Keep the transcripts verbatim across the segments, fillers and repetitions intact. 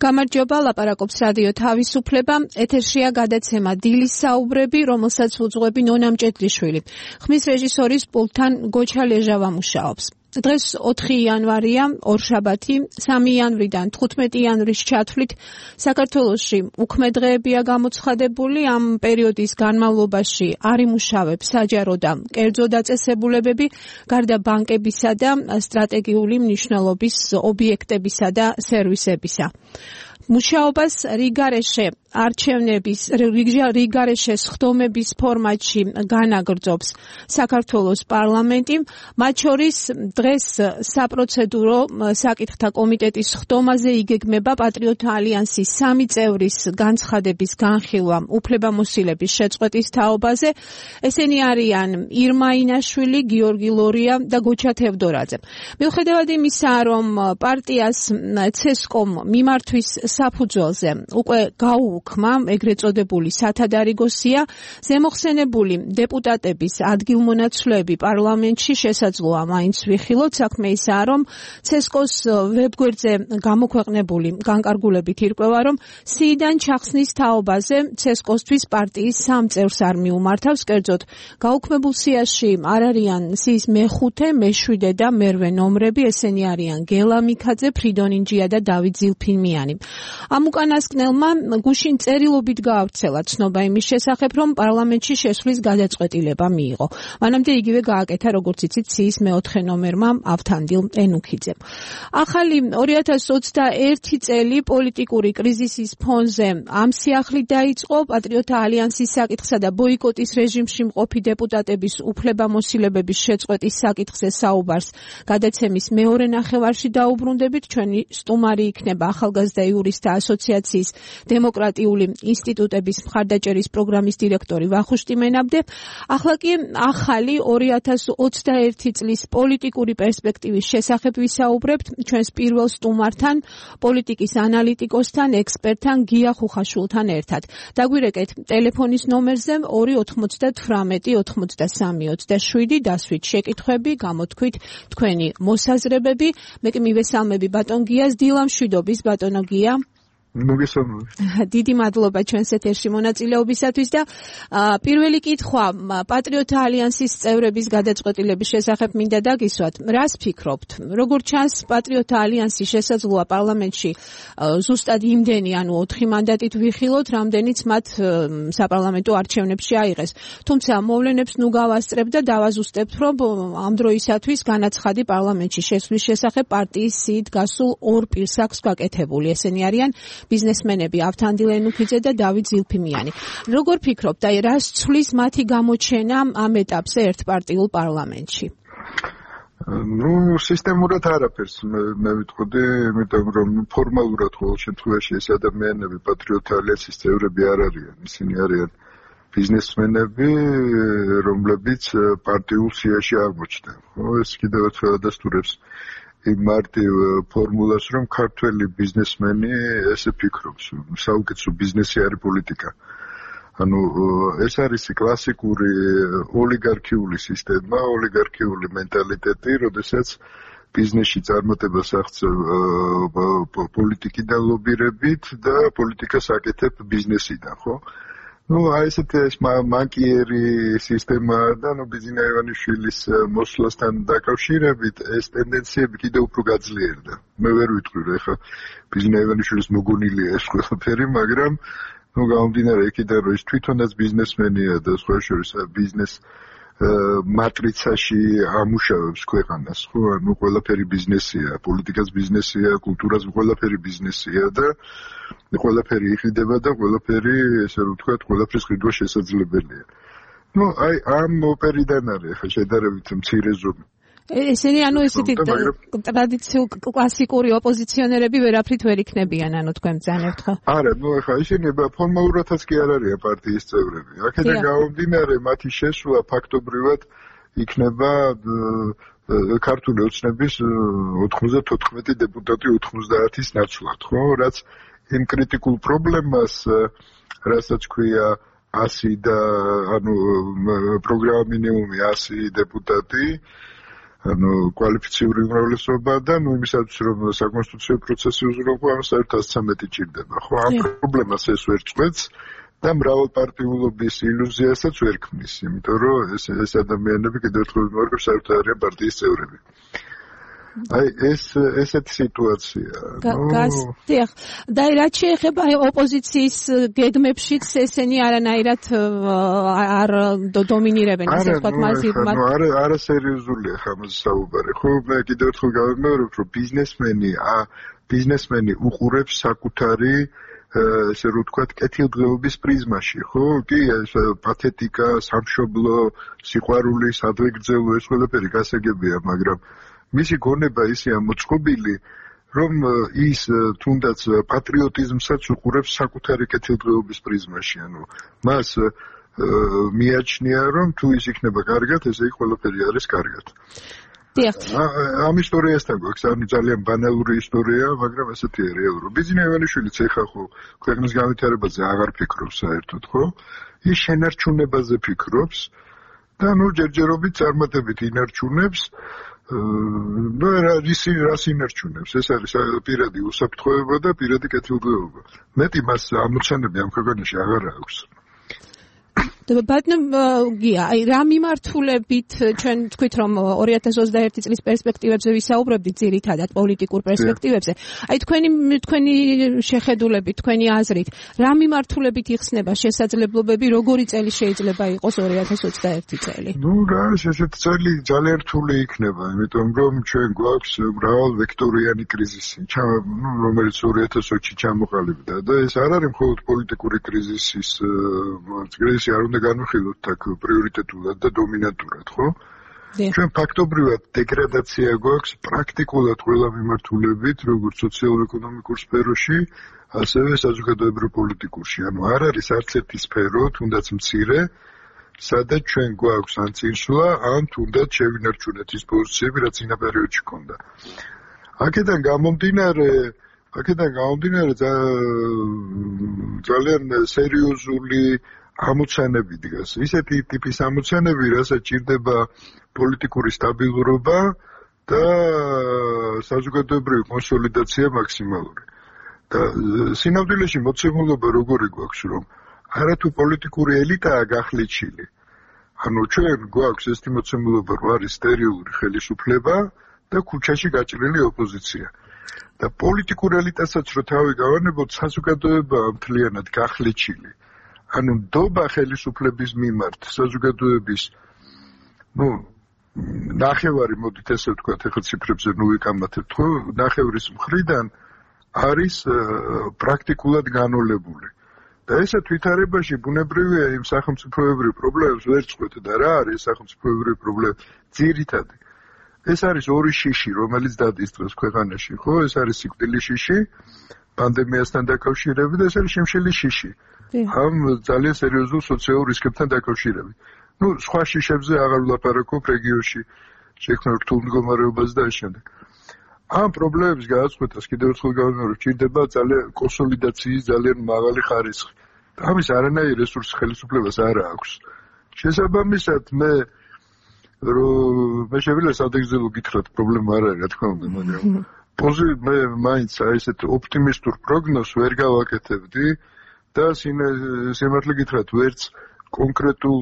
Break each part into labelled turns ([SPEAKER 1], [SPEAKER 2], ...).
[SPEAKER 1] გამარჯობა, ლაპარაკობს რადიო თავისუფლება. ეთერშია გადაცემა დილის საუბრები, რომელსაც უძღვები ნონა მჭედლიშვილი. ხმის რეჟისორის პულტთან გოჩა ლეჟავა მუშაობს. დღეს ოთხი იანვარია, ორშაბათი, სამი იანვრიდან თხუთმეტი იანვრის ჩათვლით საქართველოში უქმე დღეებია გამოცხადებული. ამ პერიოდის განმავლობაში არ იმუშავებს საჯარო და კერძო დაწესებულებები, გარდა ბანკებისა და სტრატეგიული მნიშვნელობის ობიექტებისა და სერვისებისა. მუშაობას რიგარეშე არჩევნების რიგარეშე სხდომების ფორმატში განაგრძობს საქართველოს პარლამენტი. მათ შორის დღეს საპროცედურო საკითხთა კომიტეტის სხდომაზე იგეგმება პატრიოტთა ალიანსის სამი წევრის განცხადების განხილვა უფლებამოსილების შეწყვეტის თაობაზე. ესენი არიან ირმა ინაშვილი, გიორგი ლორია და გოჩა თევდორაძე. მიუხედავად იმისა, რომ პარტიას ცესკომ მიმართვის საფუძველზე უკვე გაუუქმა ეგრეთ წოდებული სათადარიგოსია, ზემოხსენებული დეპუტატების ადგილმონაცვლეები პარლამენტში შესაძლოა მაინც ვიხილოთ. საქმე ისაა, რომ ცესკოს ვებგვერდზე გამოქვეყნებული განკარგულებით ირკვევა, რომ სიიდან ჩახსნის თაობაზე ცესკოსთვის პარტიის სამ წევრს არ მიუმართავს. კერძოდ, გაუქმებულ სიაში არ არიან სიის მეხუთე, მეშვიდე და მერვე ნომრები, ესენი არიან გელა მიქაძე, ფრიდონ ინჯია და დავით ზილფინმიანი. ამ უკანასკნელმა გუშინ წერილობით გაავრცელა ცნობა იმის შესახებ, რომ პარლამენტში შესვლის გადაწყვეტილება მიიღო. მანამდე იგივე გააკეთა, როგორც იცით, სიის მეოთხე ნომერმა ავთანდილ ენუქიძემ. ახალი ორი ათას ოცდაერთი წელი პოლიტიკური კრიზისის ფონზე ამ სიახლით დაიწყო. პატრიოტთა ალიანსის საკითხსა და ბოიკოტის რეჟიმში მყოფი დეპუტატების უფლებამოსილებების შეწყვეტის საკითხზე საუბარს გადაცემის მეორე ნახევარში დაუბრუნდებით. ჩვენი სტუმარი იქნება ახალგაზრდა იურისტთა ასოციაციის დემოკრატიული ინსტიტუტების მხარდაჭერის პროგრამის დირექტორი ვახუშტი მენაბდე. ახლა კი ახალი ორი ათას ოცდაერთი წლის პოლიტიკური პერსპექტივის შესახებ ვისაუბრებთ ჩვენს პირველ სტუმართან, პოლიტიკის ანალიტიკოსთან, ექსპერტთან გია ხუხაშვილთან ერთად. დაგვირეკეთ ტელეფონის ნომერზე ორი ოთხმოცდათვრამეტი ოთხმოცდასამი ოცდაშვიდი, დასვით შეკითხვები, გამოთქვით თქვენი მოსაზრებები. მე კი მივესალმები ბატონ გიას, დილა მშვიდობის ბატონო გია. დიდი მადლობა ჩვენს ეთერში მონაწილეობისათვის და პირველი კითხვა პატრიოტთა ალიანსის წევრების გადაწყვეტილების შესახებ მინდა დაგისვათ. რას ფიქრობთ? როგორც ჩანს, პატრიოტთა ალიანსი შესაძლოა პარლამენტში ზუსტად იმდენი, ანუ ოთხი მანდატით ვიხილოთ, რამდენიც მათ საპარლამენტო არჩევნებში აიღეს. თუმცა მოვლენებს ნუ გავასწრებ და დავაზუსტებთ, რომ ამ დროისათვის განაცხადი პარლამენტში შესვლის შესახებ პარტიის სიით გასულ ორ პირს აქვს გაკეთებული. ესენი არიან ბიზნესმენები ავთანდილ ენუქიძე და დავით ზილფინმიანი. როგორ ფიქრობთ, აი რას ცვლის მათი გამოჩენა ამ ეტაპზე ერთპარტიულ პარლამენტში?
[SPEAKER 2] ნუ სისტემურად არაფერს მე ვიტყოდი, იმიტომ რომ ფორმალურად ყოველ შემთხვევაში ეს ადამიანები პატრიოტთა ალიანსის წევრები არ არიან. ისინი არიან ბიზნესმენები, რომლებიც პარტიულ სიაში აღმოჩნდნენ. ეს კიდევ ერთხელ ადასტურებს იმ მარტივ ფორმულას, რომ ქართველი ბიზნესმენი ესე ფიქრობს, საუკეთესო ბიზნესი არის პოლიტიკა. ანუ ეს არის კლასიკური ოლიგარქიული სისტემა, ოლიგარქიული მენტალიტეტი, როდესაც ბიზნესში წარმატებას აღწევ პოლიტიკიდან ლობირებით და პოლიტიკას აკეთებ ბიზნესიდან, ხო? ნუ აი ესეთი ეს მანკიერი სისტემაა და ნუ ბიზინა ივანიშვილის მოსვლასთან დაკავშირებით ეს ტენდენციები კიდევ უფრო გაძლიერდა. მე ვერ ვიტყვი რა ეხა ბიზინა ივანიშვილის მოგონილია ეს ყველაფერი, მაგრამ ნუ გამომდინარე იქიდან რომ ის თვითონაც ბიზნესმენია და სხვა შორის ბიზნეს მატრიცაში ამუშავებს ქვეყანას, ხო? ანუ ყველაფერი ბიზნესია, პოლიტიკაც ბიზნესია, კულტურაც ყველაფერი ბიზნესია და ყველაფერი იყიდება და ყველაფერი, ესე რომ ვთქვათ, ყველაფრის ყიდვა შესაძლებელია. ნუ აი ამ ოპერიდან არის ხა შედარებით მცირე ზომი.
[SPEAKER 1] ესენი ანუ ესეთი ტრადიციული კლასიკური ოპოზიციონერები ვერაფრით ვერ იქნებიან, ანუ თქვენ ბრძანებთ ხო?
[SPEAKER 2] არა, ნუ ხა ისინი ფორმალურადაც კი არ არიან პარტიის წევრები. აქედან გამომდინარე, მათი შესვლა ფაქტობრივად იქნება ქართული ოცნების ოთხმოცდათოთხმეტი დეპუტატი ოცდაათის ნაცვლად, ხო? რაც იმ კრიტიკულ პრობლემას, რასაც ქვია ასი და ანუ პროგრამა მინიმუმი ასი დეპუტატი ანუ კვალიფიციური უმრავლესობა და ნუ იმისაც რომ საკონსტიტუციო პროცესი უზრუნველყო ამ საერთოდ ცამეტი ჭირდება ხო ამ პრობლემას ეს ვერ წყვეტს და მრავალპარტიულობის ილუზიასაც ვერ ქმნის იმიტომ რომ ეს ეს ადამიანები კიდევ ერთხელ ვიმეორებ საერთოდ არიან პარტიის წევრები აი ეს ესეთი სიტუაცია
[SPEAKER 1] გასდიახ და რაც შეეხება ოპოზიციის გეგმებშიც ესენი არანაირად არ დომინირებენ ასე ვთქვათ მასიურად
[SPEAKER 2] ანუ არა არა სერიოზულია ხამაზე საუბარი ხო მე კიდევ ერთხელ გავიმეორებ რომ ბიზნესმენი ა ბიზნესმენი უყურებს საკუთარი ესე რომ ვთქვათ კეთილდღეობის პრიზმაში ხო კი ეს პათეტიკა სამშობლო სიყვარული სადღეგრძელო ეს ყველაფერი გასაგებია მაგრამ მისი გონება ისეა მოწყობილი, რომ ის თუნდაც პატრიოტიზმსაც უყურებს საკუთარი კეთილდღეობის პრიზმაში, ანუ მას მიაჩნია, რომ თუ ის იქნება კარგად, ესე იქ ყველაფერი არის კარგად.
[SPEAKER 1] დიახ.
[SPEAKER 2] ამ ისტორიასთან გვაქვს, ანუ ძალიან ბანალური ისტორია, მაგრამ ესეთი რეალურია. ბიზნეს ივანიშვილიც ეხა ხო ქვეყნის განვითარებაზე აღარ ფიქრობს საერთოდ, ხო? ის შენარჩუნებაზე ფიქრობს და ნუ ჯერჯერობით წარმატებით ინარჩუნებს ნუ რისი რას ინარჩუნებს ეს არის პირადი უსაფრთხოება და პირადი კეთილდღეობა მეტი მას ამოცანები ამ ქვეყანაში აღარ აქვს
[SPEAKER 1] ბატონო გია აი რა მიმართულებით ჩვენ თქვით რომ ორი ათას ოცდაერთი წლის პერსპექტივებზე ვისაუბრებდით ძირითადად პოლიტიკურ პერსპექტივებზე აი თქვენი თქვენი შეხედულებით თქვენი აზრით რა მიმართულებით იხსნება შესაძლებლობები როგორი წელი შეიძლება იყოს ორი ათას ოცდაერთი წელი
[SPEAKER 2] ნუ რა ესეთი წელი ძალიან რთული იქნება იმიტომ რომ ჩვენ გვაქვს მრავალვექტორიანი კრიზისი რომელიც ორი ათას ოცი ჩამოყალიბდა და ეს არ არის მხოლოდ პოლიტიკური კრიზისის კრიზისი არ უნდა განვიხილოთ აქ პრიორიტეტულად და დომინანტურად, ხო? ჩვენ ფაქტობრივად დეგრადაცია გვაქვს პრაქტიკულად ყველა მიმართულებით, როგორც სოციალურ-ეკონომიკურ სფეროში, ასევე საზოგადოებრივ პოლიტიკურში. ანუ არ არის არც ერთი სფერო, თუნდაც მცირე, სადაც ჩვენ გვაქვს ან წინსვლა, ან თუნდაც შევინარჩუნეთ ის პოზიციები, რაც წინა პერიოდში ჰქონდა. აქედან გამომდინარე აქედან გამომდინარე ძალიან სერიოზული ამოცანები დგას. ისეთი ტიპის ამოცანები, რასაც ჭირდება პოლიტიკური სტაბილურობა და საზოგადოებრივი კონსოლიდაცია მაქსიმალური. და სინამდვილეში მოცემულობა როგორი გვაქვს, რომ არათუ პოლიტიკური ელიტაა გახლეჩილი. ანუ ჩვენ გვაქვს ესეთი მოცემულობა, რომ არის სტერილური ხელისუფლება და ქუჩაში გაჭრილი ოპოზიცია. და პოლიტიკურ ელიტასაც რო თავი გავანებოთ, საზოგადოებაა მთლიანად გახლეჩილი. ანუ ნდობა ხელისუფლების მიმართ საზოგადოების ნუ ნახევარი მოდით ესე ვთქვათ ახლა ციფრებზე ნუ ვიკამათებთ ხო ნახევრის მხრიდან არის პრაქტიკულად განოლებული და ესა თვითარებაში ბუნებრივია იმ სახელმწიფოებრივ პრობლემებს ვერ წყვეტ და რა არის სახელმწიფოებრივი პრობლემა ძირითადი ეს არის ორი შიში რომელიც დადის დღეს ქვეყანაში ხო ეს არის სიკვდილის შიში პანდემიასთან დაკავშირებით და ეს არის შემშელი შიში ამ ძალიან სერიოზულ სოციალურ რისკებთან დაკავშირებით. ნუ სხვა შიშებზე აღარ ვლაპარაკობ რეგიონში შექმნილ რთულ მდგომარეობაზე და ამ შემდეგ. ამ პრობლემების გადაწყვეტას კიდევ ერთხელ გავიმეორებ, ჭირდება ძალიან კონსოლიდაციის ძალიან მაღალი ხარისხი. ამის არანაირი რესურსი ხელისუფლებას არ აქვს. შესაბამისად მე რომ მე შევიდა სადღეგრძელო გითხრათ პრობლემა არ არის რა თქმა უნდა, მაგრამ პოზი მე მაინც აი ესეთ ოპტიმისტურ პროგნოზს ვერ გავაკეთებდი. და სიმართლე გითხრათ, ვერც კონკრეტულ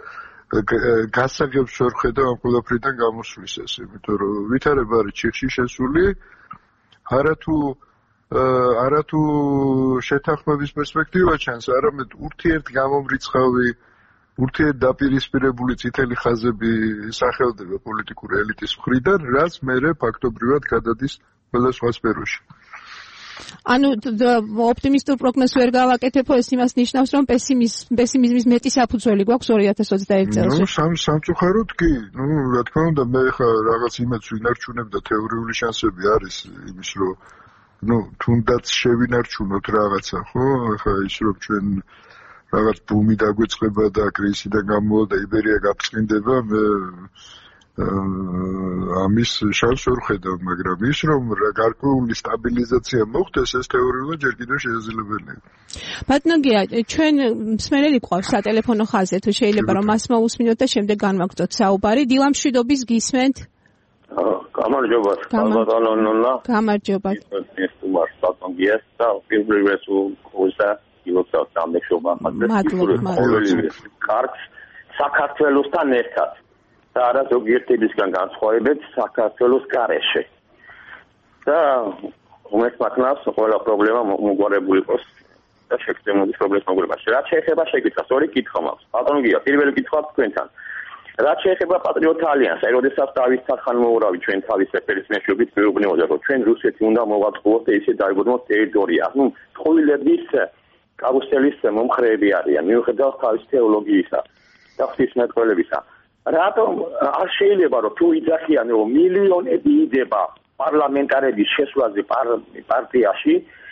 [SPEAKER 2] გასაღებს ვერ ხედავ ამ ყველაფრიდან გამოსვლის ესე, იმიტომ რომ ვითარება არის ჩიხში შესული, არათუ არათუ შეთანხმების პერსპექტივა ჩანს, არამედ ურთიერთგამომრიცხავი, ურთიერთდაპირისპირებული წითელი ხაზები სახელდება პოლიტიკური ელიტის მხრიდან, რაც მერე ფაქტობრივად გადადის ყველა სხვა სფეროში.
[SPEAKER 1] ანუ ოპტიმისტურ პროგნოზს ვერ გავაკეთებო, ეს იმას ნიშნავს, რომ პესიმიზმის მეტი საფუძველი გვაქვს ორი ათას ოცდაერთი წელს.
[SPEAKER 2] ნუ სამწუხაროდ კი, ნუ რა თქმა უნდა, მე ხა რაღაც იმედს ვინარჩუნებ და თეორიული შანსები არის იმის, რომ ნუ თუნდაც შევინარჩუნოთ რაღაცა, ხო? ხა ის რომ ჩვენ რაღაც ბუმი დაგვეწყება და კრიზისიდან გამოვა და იბერია გაფრთხილდება, მე ამის შანსს ვერ ხედავ, მაგრამ ის რომ გარკვეული სტაბილიზაცია მოხდეს, ეს თეორიულად ჯერ კიდევ შესაძლებელია.
[SPEAKER 1] ბატონო გია, ჩვენ მსმენელი გვყავს სატელეფონო ხაზზე, თუ შეიძლება რომ მას მოусმინოთ და შემდეგ განვაგრძოთ საუბარი. დილამშვიდობის გისმენთ.
[SPEAKER 3] გამარჯობა. ბატონო.
[SPEAKER 1] გამარჯობა.
[SPEAKER 3] ეს თუმარ სტატონგიას და პირველი უზა ილოცავ სამშობა მაგრამ კარგს საქართველოსთან ერთად და არა ზოგიერთებისგან განსხვავებით საქართველოს გარეშე. და უმეტ მათნას ყველა პრობლემა მოგვარებული იყოს და შეგრძნების პრობლემას მოგვარებაში. რაც შეეხება შეკითხვას, ორი კითხვა მაქვს. ბატონო გია, პირველი კითხვა თქვენთან. რაც შეეხება პატრიოტ ალიანსს, აი როდესაც დავით ხანმოურავი ჩვენ თავის რეფერენს მეშვეობით მეუბნებოდა, რომ ჩვენ რუსეთი უნდა მოვაწყობოთ და ისე დაიგონოთ ტერიტორია. ნუ ტყუილების კარუსელის მომხრეები არიან, მიუხედავად თავის თეოლოგიისა და ღვთისმეტყველებისა. რატომ არ შეიძლება რომ თუ იძახიან რომ მილიონები იდება პარლამენტარების შესვლაზე პარტიაში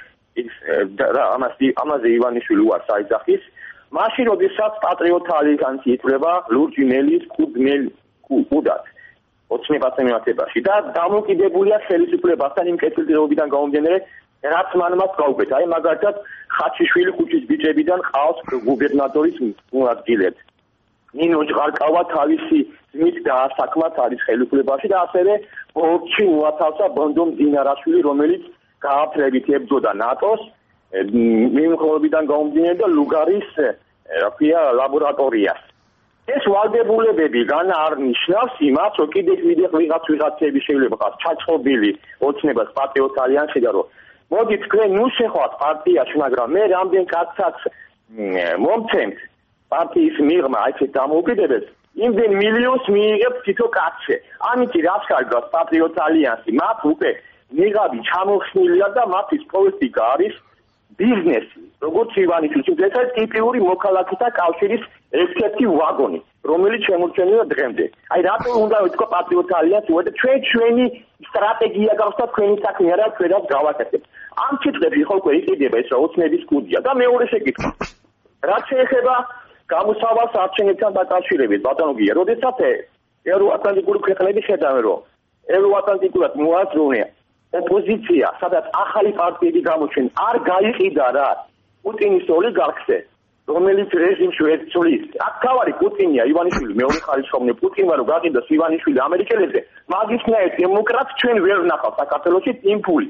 [SPEAKER 3] ამაზე ამაზე ივანიშვილი უარს აიძახის მაშინ როდესაც პატრიოტ ალიანსი ითვლება ლურჯი მელის კუდმელ კუდად ოცნებასთან მიმართებაში და დამოკიდებულია ხელისუფლებასთან იმ კეთილდღეობიდან გამომდინარე რაც მან მას გაუკეთა. აი მაგალითად ხაჩიშვილი ქუჩის ბიჭებიდან ყავს გუბერნატორის მოადგილედ. ნინო ჭყარკავა თავისი ძმით დაასაქმათ არის ხელისუფლებაში და ასევე ბორჩი მოათავსა ბონდომ დინარაშვილი რომელიც გააფრებით ებრძოდა ნატოს მიმოხილვებიდან გამომდინარე და ლუგარის რა ქვია ლაბორატორიას. ეს ვალდებულებები გან არ ნიშნავს იმას რომ კიდევ ვიდეო ვიღაც ვიღაცები შეიძლება ხარ ჩაწყობილი ოცნებას პატრიოტ ალიანსში და რომ მოდი თქვენ ნუ შეხვალთ პარტიაში მაგრამ მე რამდენ კაცსაც მომცემთ პარტიის მიღმა აიცეთ დამოუკიდებლად იმდენ მილიონს მიიღებ თითო კაცზე. ამით რაც კარგავს პატრიოტ ალიანსი მათ უკვე ნიღაბი ჩამოხსნილია და მათთვის პოლიტიკა არის ბიზნესი. როგორც ივანიშვილის ეს არის ტიპიური მოქალაქეთა კავშირის ერთ-ერთი ვაგონი, რომელიც შემორჩენილია დღემდე. აი რატო უნდა ვთქვა პატრიოტ ალიანსი, უერთო ჩვენ ჩვენი სტრატეგია გავს და თქვენი საქმე არა ჩვენაც გავაკეთებთ. ამ კითხვებში ხო უკვე იყიდება ეს ოცნების კუდია და მეორე შეკითხვა. რაც შეეხება გამოსავალს არჩევნებთან დაკავშირებით, ბატონო გია, როდესაც ევროატლანტიკური ქვეყნები ხედავენ, რომ ევროატლანტიკურად მოაზროვნე ოპოზიცია, სადაც ახალი პარტიები გამოჩენ, არ გაიყიდა რა პუტინის ოლიგარქზე, რომელიც რეჟიმში ეცვლის. აქ თავარი პუტინია, ივანიშვილი მეორე ხარისხოვანი პუტინმა რომ გაყიდოს ივანიშვილი ამერიკელებზე, მაგისნაირ დემოკრატს ჩვენ ვერ ვნახავთ საქართველოში იმპული.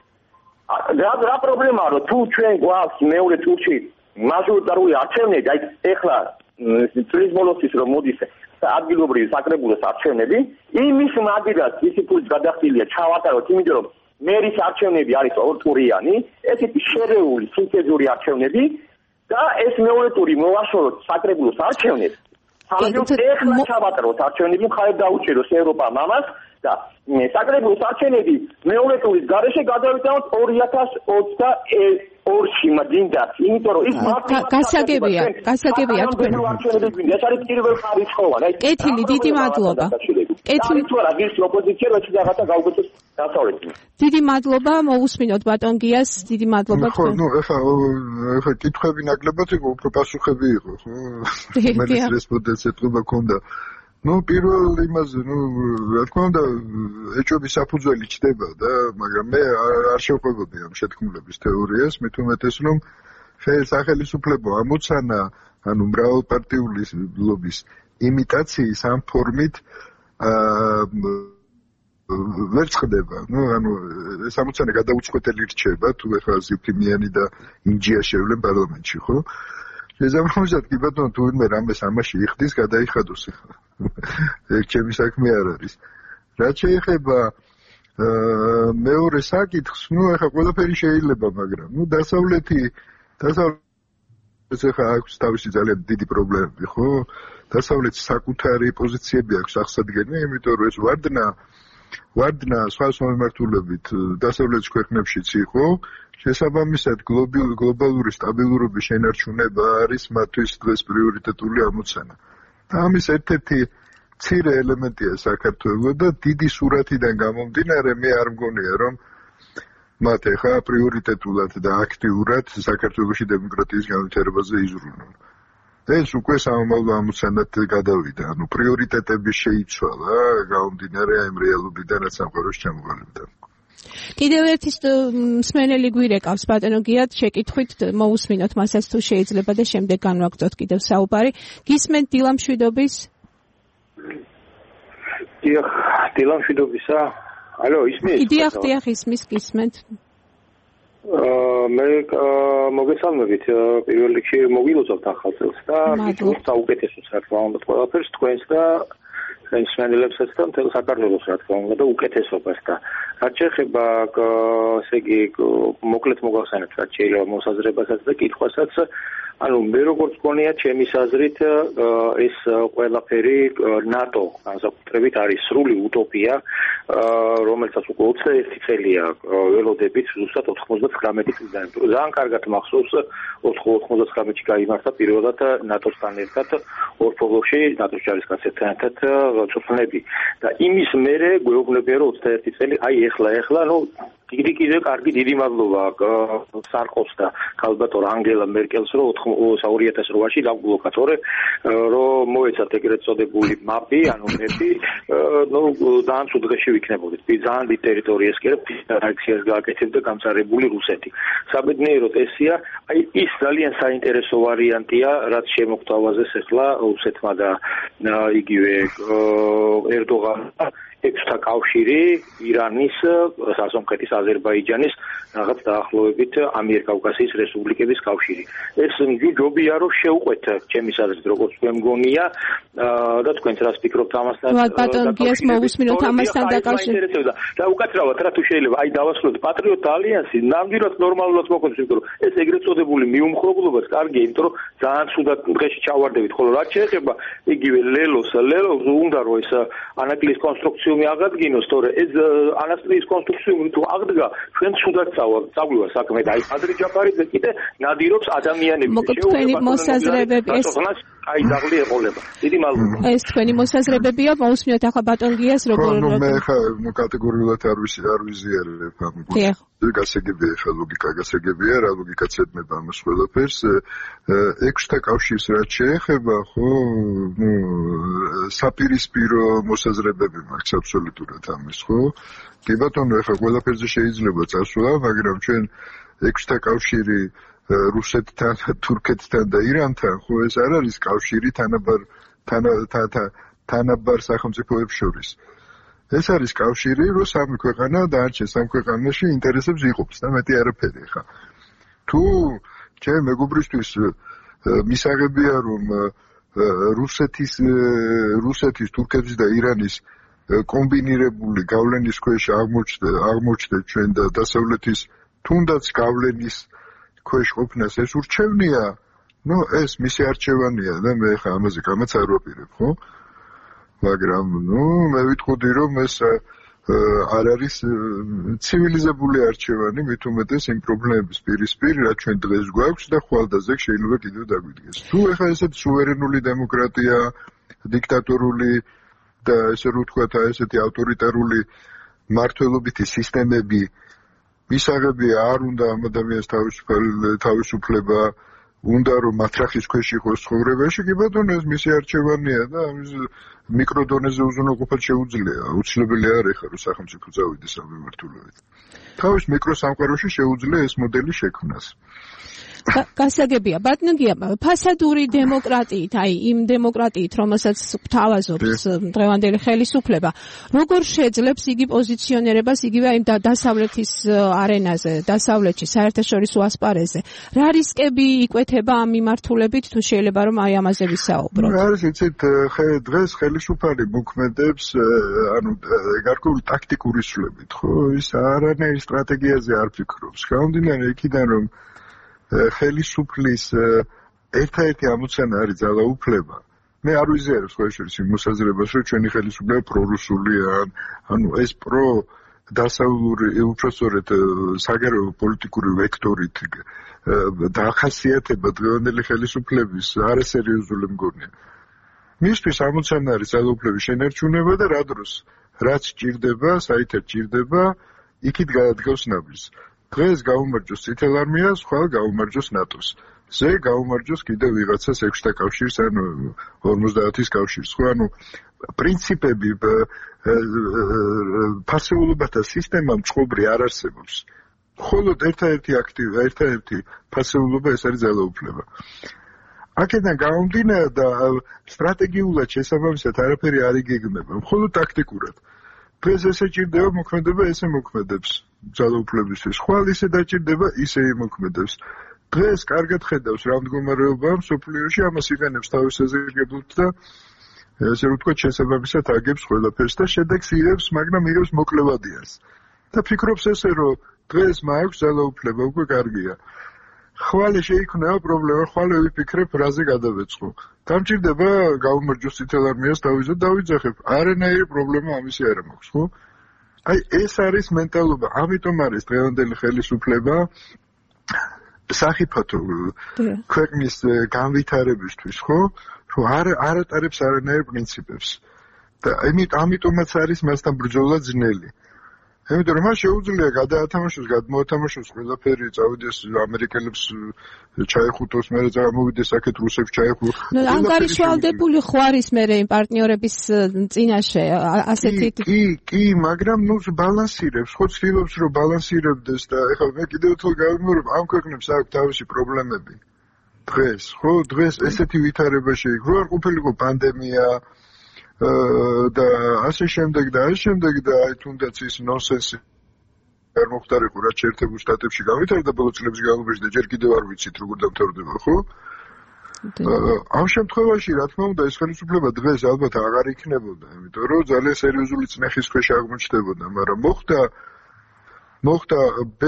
[SPEAKER 3] რა რა პრობლემაა რომ თუ ჩვენ გვაქვს მეორე ტურში მაჟორიტარული არჩევნები, აი ეხლა წლის ბოლოსთვის რომ მოდის ადგილობრივი საკრებულოს არჩევნები, იმის მაგიდას ისი ფულის გადახდილია ჩავატაროთ, იმიტომ რომ მერის არჩევნები არის ორტურიანი, ესეთი შერეული სინთეზური არჩევნები და ეს მეორე ტური მოვაშოროთ საკრებულოს არჩევნებს. სამაგიეროდ ეხლა ჩავატაროთ არჩევნები, მხარად დაუჭიროს ევროპა მამას და საკრებულოს არჩევნები მეორე ტურის გარეშე გადავიტანოთ ორი ათას ოცდაორში მდინდაც, იმიტომ რომ ის
[SPEAKER 1] გასაგებია, გასაგებია თქვენ.
[SPEAKER 3] ეს არის პირველ ხარისხოვანი.
[SPEAKER 1] კეთილი, დიდი მადლობა.
[SPEAKER 3] კეთილი თუ არა ის ოპოზიცია რაც რაღაცა გაუგეთოს დასავლეთში.
[SPEAKER 1] დიდი მადლობა, მოусმინოთ ბატონ გიას, დიდი მადლობა თქვენ.
[SPEAKER 2] ხო, ნუ ეხა ეხა კითხვები ნაკლებად იყო, უფრო პასუხები იყო, ხო? მეც რესპონდენტს ეთქობა ქონდა. ნუ პირველ იმაზე, ნუ რა თქმა უნდა, ეჭვების საფუძველი ჩდება და, მაგრამ მე არ შევყვებოდი ამ შეთქმულების თეორიას, მით უმეტეს რომ სახელმწიფო ამოცანა, ანუ მრავალპარტიულობის იმიტაციის ამ ფორმით აა ვერ ხდება. ნუ ანუ ეს ამოცანა გადაუწყვეტელი რჩება, თუ ეხლა ზიფთიმიანი და ინჯია შევლენ პარლამენტში, ხო? შესაბამისად კი ბატონო თუ ვინმე რამეს ამაში იხდის, გადაიხადოს ახლა. ეგ ჩემი საქმე არ არის. რაც შეეხება მეორე საკითხს, ნუ ახლა ყველაფერი შეიძლება, მაგრამ ნუ დასავლეთი დასავლეთს ახლა აქვს თავისი ძალიან დიდი პრობლემები, ხო? დასავლეთს საკუთარი პოზიციები აქვს აღსადგენია, იმიტომ რომ ეს ვარდნა ვარდნა სხვა მომართულებით დასავლეთის ქვეყნებშიც იყო. შესაბამისად გლობალური სტაბილურობის შენარჩუნება არის მათთვის დღეს პრიორიტეტული ამოცანა. და ამის ერთ-ერთი მცირე ელემენტია საქართველო და დიდი სურათიდან გამომდინარე მე არ მგონია რომ მათ ეხა პრიორიტეტულად და აქტიურად საქართველოში დემოკრატიის განვითარებაზე იზრუნონ. ეს უკვე სამომავლო ამოცანად გადავიდა, ანუ პრიორიტეტები შეიცვალა გამომდინარე ამ რეალობიდან რაც სამყაროში ჩამოყალიბდა.
[SPEAKER 1] კიდევ ერთი მსმენელი გვირეკავს ბატონო გიათ შეკითხვით მოусმინოთ მასაც თუ შეიძლება და შემდეგ განვაგრძოთ კიდევ საუბარი. გისმენთ დილამშვიდობის?
[SPEAKER 4] დიახ, დილა მშვიდობისა. ალო, ისმის?
[SPEAKER 1] დიახ, დიახ, ისმის, გისმენთ.
[SPEAKER 4] მე მოგესალმებით, პირველ რიგში მოგილოცავთ ახალ წელს და მოგილოცავთ საუკეთესოს რა თქმა უნდა ყველაფერს თქვენს და ჩვენს მენელებსაც და მთელ საქართველოს რა თქმა უნდა და უკეთესობას და რაც შეეხება ესე იგი მოკლედ მოგახსენებთ რაც შეიძლება მოსაზრებასაც და კითხვასაც ანუ მე როგორც გქონია ჩემის აზრით ეს ყველაფერი ნატო განსაკუთრებით არის სრული утоპია რომელსაც უკვე ოცდაერთი წელია ველოდებით ზუსტად ოთხმოცდათვრამეტი წლიდან ძალიან კარგად მახსოვს ოთხმოცდათვრამეტში გაიმართა პირველად ნატოსთან ერთად ორფოლოში ნატოს ჯარისკაცებთან ერთად წვრთნები და იმის მერე გვეუბნებიან რომ ოცდაერთი წელი აი ეხლა ეხლა ნუ დიდი კიდე კარგი დიდი მადლობა სარკოვს და ქალბატონ ანგელა მერკელს რომ ორი ათას რვაში დაგბლოკა თორე რომ მოეცათ ეგრეთ წოდებული მაპი ანუ მეპი ნუ ძალიან ცუდ დღეში ვიქნებოდით ძალიან დიდ ტერიტორიას კი რეაქციას გააკეთებდა გამწარებული რუსეთი საბედნიეროდ ესია აი ის ძალიან საინტერესო ვარიანტია რაც შემოგთავაზეს ახლა რუსეთმა და იგივე ერდოღანმა ექვსთა კავშირი ირანის სასონხეთის აზერბაიჯანის რაღაც დაახლოებით ამიერკავკასიის რესპუბლიკების კავშირი ეს ჯობია რომ შევყვეთ ჩემის აზრით როგორც თქვენ მგონია და თქვენც რას ფიქრობთ ამასთან
[SPEAKER 1] ბატონ გიას მოგუსმინოთ ამასთან დაკავშირებით
[SPEAKER 4] და უკაცრავად რა თუ შეიძლება აი დავასრულოთ პატრიოტ ალიანსი ნამდვილად ნორმალურად მოხდეს იმიტომ რომ ეს ეგრეთ წოდებული მიუმხრობლობაც კარგია იმიტომ რომ ძალიან ცუდად დღეში ჩავარდებით ხოლო რაც შეეხება იგივე ლელოს ლელოს უნდა რომ ეს ანაკლის კონსტრუქცია აღადგინოს თორე ეს ანასტრის კონსტრუქცია თუ აღდგა ჩვენ ცუდად წავლივა საქმე და აი ადრი ჯაფარიძე კიდე ნადირობს ადამიანებს
[SPEAKER 1] მოკლედ თქვენი მოსაზრებები ეს
[SPEAKER 4] აი დაღლი ეყოლება დიდი მადლობა
[SPEAKER 1] ეს თქვენი მოსაზრებებია მოусმინოთ ახლა ბატონ გიას როგორ
[SPEAKER 2] ნუ მე ხა ნუ კატეგორიულად არ ვიცი არ ვიზიარებ ამ გასაგებია ხა ლოგიკა გასაგებია რა ლოგიკაც ეთმება ამას ყველაფერს ექვსთა კავშირს რაც შეეხება ხო ნუ საპირისპირო მოსაზრებები მაქვს აბსოლუტურად ამის ხო კი ბატონო ხა ყველაფერზე შეიძლება წასვლა მაგრამ ჩვენ ექვსთა კავშირი რუსეთთან, თურქეთთან და ირანთან ხო ეს არ არის კავშირი თანაბარ თანაბარ სახელმწიფოებს შორის. ეს არის კავშირი, რომ სამი ქვეყანა დარჩეს ამ ქვეყანაში ინტერესებს იყოფს და მეტი არაფერი ხა. თუ ჩემ მეგობრისთვის მისაღებია რომ რუსეთის რუსეთის, თურქეთის და ირანის კომბინირებული გავლენის ქვეშ აღმოჩნდა ჩვენ და დასავლეთის თუნდაც გავლენის ქვეშ ყოფნას ეს ურჩევნია, ну ეს მისი არჩევანია და მე ხა ამაზე გამაც არ ვაპირებ, ხო? მაგრამ ну მე ვიტყოდი რომ ეს არ არის ცივილიზებული არჩევანი, მით უმეტეს იმ პრობლემების პირისპირ, რაც ჩვენ დღეს გვაქვს და ხვალდაზე შეიძლება კიდევ დაგვიდგეს. თუ ეხა ესეთი სუვერენული დემოკრატია, დიქტატორული და ესე რომ ვთქვათ, ესეთი ავტორიტარული მართლობითი სისტემები მისაღებია არ უნდა ამ ადამიანს თავისუფლება, უნდა რომ მათრახის ქვეშ იყოს ცხოვრებაში, კი ბატონო ეს მისი არჩევანია და ამის მიკროდონეზე უზრუნველყოფა შეუძლია, აუცილებელი არ ეხა რომ სახელმწიფო წავიდეს ამ მიმართულებით. თავის მიკროსამყაროში შეუძლია ეს მოდელი შექმნას.
[SPEAKER 1] გასაგებია, ბატონგია, ფასადური დემოკრატიით, აი იმ დემოკრატიით, რომელსაც გვთავაზობს დღევანდელი ხელისუფლება, როგორ შეძლებს იგი პოზიციონერებას იგივე აი დასავლეთის არენაზე, დასავლეთში, საერთაშორისო ასპარეზზე. რა რისკები იკვეთება ამ მიმართულებით, თუ შეიძლება რომ აი ამაზე ვისაუბროთ?
[SPEAKER 2] რა არის, იცით, დღეს ხელისუფალი მოქმედებს, ანუ გარკვეული ტაქტიკური სვლებით, ხო? ის არანაირ სტრატეგიაზე არ ფიქრობს. გამომდინარე იქიდან რომ ხელისუფლის ერთადერთი ამოცანა არის ძალაუფლება. მე არ ვიზიარებ სხვა შორის იმ მოსაზრებას, რომ ჩვენი ხელისუფლება პრორუსულია, ანუ ეს პრო დასავლური უпроსორეთ საგარეო პოლიტიკური ვექტორით დაახასიათება დღევანდელი ხელისუფლების არასერიოზული მგონია. მისთვის ამოცანა არის ძალაუფლების შენარჩუნება და რა დროს რაც ჭირდება, საერთოდ ჭირდება, იქით გადადგავს ნაბიჯს. დღეს გაუმარჯოს წითელ არმიას, ხვალ გაუმარჯოს ნატოს. ზე გაუმარჯოს კიდევ ვიღაცას ექვსთა კავშირს ან ორმოცდაათის კავშირს. ხო, ანუ პრინციპები ფასეულობათა სისტემა მწყობრი არ არსებობს. მხოლოდ ერთადერთი აქტივი, ერთადერთი ფასეულობა ეს არის ძალაუფლება. აქედან გამომდინარე და სტრატეგიულად შესაბამისად არაფერი არ იგეგმება, მხოლოდ ტაქტიკურად. დღეს ესე ჭირდება მოქმედება, ესე მოქმედებს ძალაუფლებისთვის. ხვალ ისე დაჭირდება, ისე იმოქმედებს. დღეს კარგად ხედავს რა მდგომარეობაა მსოფლიოში, ამას იღენებს თავის საზოგადოებად და ესე ვთქვათ, შესაბამისად აგებს ყველაფერს და შედეგს იღებს, მაგრამ იღებს მოკლევადიანს. და ფიქრობს ესე, რომ დღეს მაქვს ძალაუფლება, უკვე კარგია. ხვალე შეიქმნება პრობლემა, ხვალე ვიფიქრებ, რაზე გადავეწყო. დამჭირდება გავუმარჯოს წითელ არმიას დავიზო, დავიძახებ. არანაირი პრობლემა ამისი არ მაქვს, ხო? აი, ეს არის მენტალობა, ამიტომ არის დღევანდელი ხელისუფლება სახიფათო ქვეყნის განვითარებისთვის, ხო? რომ არ არ ატარებს არანაირ პრინციპებს. და ამიტომაც არის მასთან ბრძოლა ძნელი. იმიტომ რომ მას შეუძლია გადაათამაშოს, გადმოათამაშოს ყველაფერი, წავიდეს ამერიკელებს ჩაეხუტოს, მერე წამოვიდეს აქეთ რუსებს ჩაეხუტოს.
[SPEAKER 1] ნუ ანგარიშვალდებული ხواრის მერე იმ პარტნიორების წინაშე ასეთი
[SPEAKER 2] კი, კი, მაგრამ ნუ ბალანსირებს, ხო ცდილობს რომ ბალანსირებდეს და ეხლა მე კიდევ ერთხელ გავიმეორებ, ამ ქვეყნებს აქვს თავისი პრობლემები. დღეს, ხო, დღეს ესეთი ვითარება შეიქმნა, რომ არ ყოფილიყო პანდემია და ასე შემდეგ და ასე შემდეგ და აი თუნდაც ის ნონსენსი არ მოხდარიყო რაც შეერთებულ შტატებში გამვითარდა ბოლო წლების განმავლობაში და ჯერ კიდევ არ ვიცით როგორ დამთავრდება, ხო? ამ შემთხვევაში რა თქმა უნდა ეს ხელისუფლება დღეს ალბათ აღარ იქნებოდა, იმიტომ რომ ძალიან სერიოზული წნეხის ქვეშ აღმოჩნდებოდა, მაგრამ მოხდა მოხდა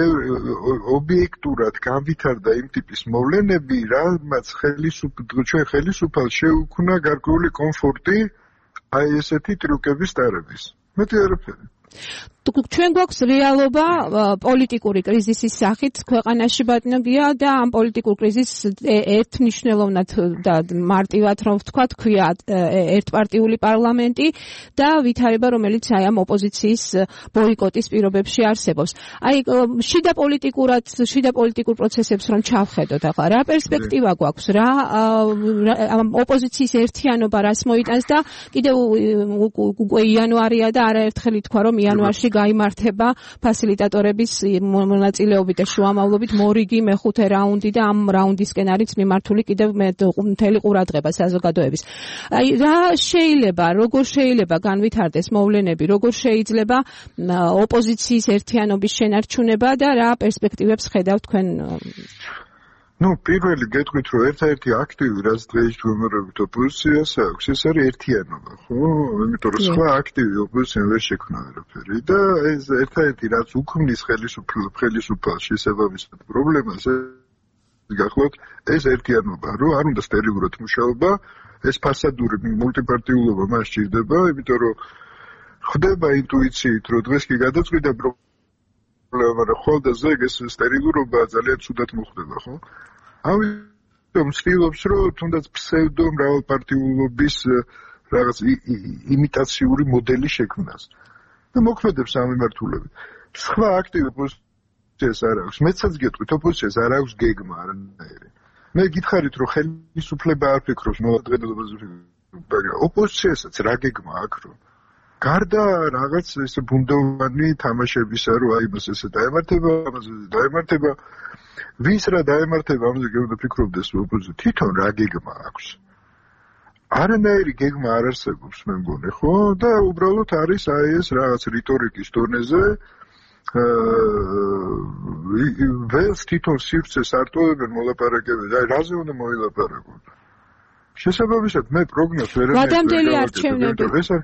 [SPEAKER 2] ობიექტურად განვითარდა იმ ტიპის მოვლენები, რამაც ხელისუფლება ჩვენ ხელისუფალს შეუქმნა გარკვეული კომფორტი აი ესეთი ტრიუკების დარების. მეტი არაფერი.
[SPEAKER 1] ჩვენ გვაქვს რეალობა პოლიტიკური კრიზისის სახით ქვეყანაში ბატონია და ამ პოლიტიკურ კრიზისს ერთმნიშვნელოვნად და მარტივად რომ ვთქვათ, ქვია ერთპარტიული პარლამენტი და ვითარება, რომელიც აი ამ ოპოზიციის ბოიკოტის პირობებში არსებობს. აი შიდა პოლიტიკურად, შიდა პოლიტიკურ პროცესებს რომ ჩავხედოთ ახლა, რა პერსპექტივა გვაქვს, რა ოპოზიციის ერთიანობა რას მოიტანს და კიდევ უკვე იანვარია და არაერთხელ ითქვა რომ იანვარში გაიმართება ფასილიტატორების მონაწილეობით და შუამავლობით მორიგი მეხუთე რაუნდი და ამ რაუნდისკენ არის მიმართული კიდევ მთელი ყურადღება საზოგადოების. აი რა შეიძლება, როგორ შეიძლება განვითარდეს მოვლენები, როგორ შეიძლება ოპოზიციის ერთიანობის შენარჩუნება და რა პერსპექტივებს ხედავთ თქვენ?
[SPEAKER 2] ნუ პირველი გეტყვით რომ ერთ-ერთი აქტივი რაც დღეს გვემორებით ოპოზიციას აქვს ეს არის ერთიანობა, ხო? იმიტომ რომ სხვა აქტივი ოპოზიცია ვერ შექმნა არაფერი და ეს ერთ-ერთი რაც უქმნის ხელისუფლებას ხელისუფალს შესაბამისად პრობლემას გახლავთ ეს ერთიანობა, რომ არ უნდა სტერილურად მუშაობა, ეს ფასადური მულტიპარტიულობა მას სჭირდება, იმიტომ რომ ხდება ინტუიციით რომ დღეს კი გადაწყვიტა მაგრამ ხოლმე და ზეგ ეს სტერილურობა ძალიან ცუდად მოხდება, ხო? ამიტომ ვცდილობს, რომ თუნდაც ფსევდო მრავალპარტიულობის რაღაც იმიტაციური მოდელი შექმნას. და მოქმედებს ამ მიმართულებით. სხვა აქტივი ოპოზიციას არ აქვს. მეცაც გეტყვით, ოპოზიციას არ აქვს გეგმა არანაირი. მე გითხარით, რომ ხელისუფლება არ ფიქრობს მოადღედებაზე, მაგრამ ოპოზიციასაც რა გეგმა აქვს, რომ გარდა რაღაც ესე ბუნდოვანი თამაშებისა, რომ აი მას ესე დაემართება, ამაზე დაემართება, ვის რა დაემართება, ამაზე გეუბნები ფიქრობდეს ოპოზიცია, თვითონ რა გეგმა აქვს. არანაირი გეგმა არ არსებობს, მე მგონი, ხო? და უბრალოდ არის აი ეს რაღაც რიტორიკის დონეზე, ველს თვითონ სივრცეს არტოვებენ მოლაპარაკებენ, აი რაზე უნდა მოილაპარაკონ. შესაბამისად, მე პროგნოზს ვერ ამერკ.
[SPEAKER 1] ვადამდელი არჩევნები.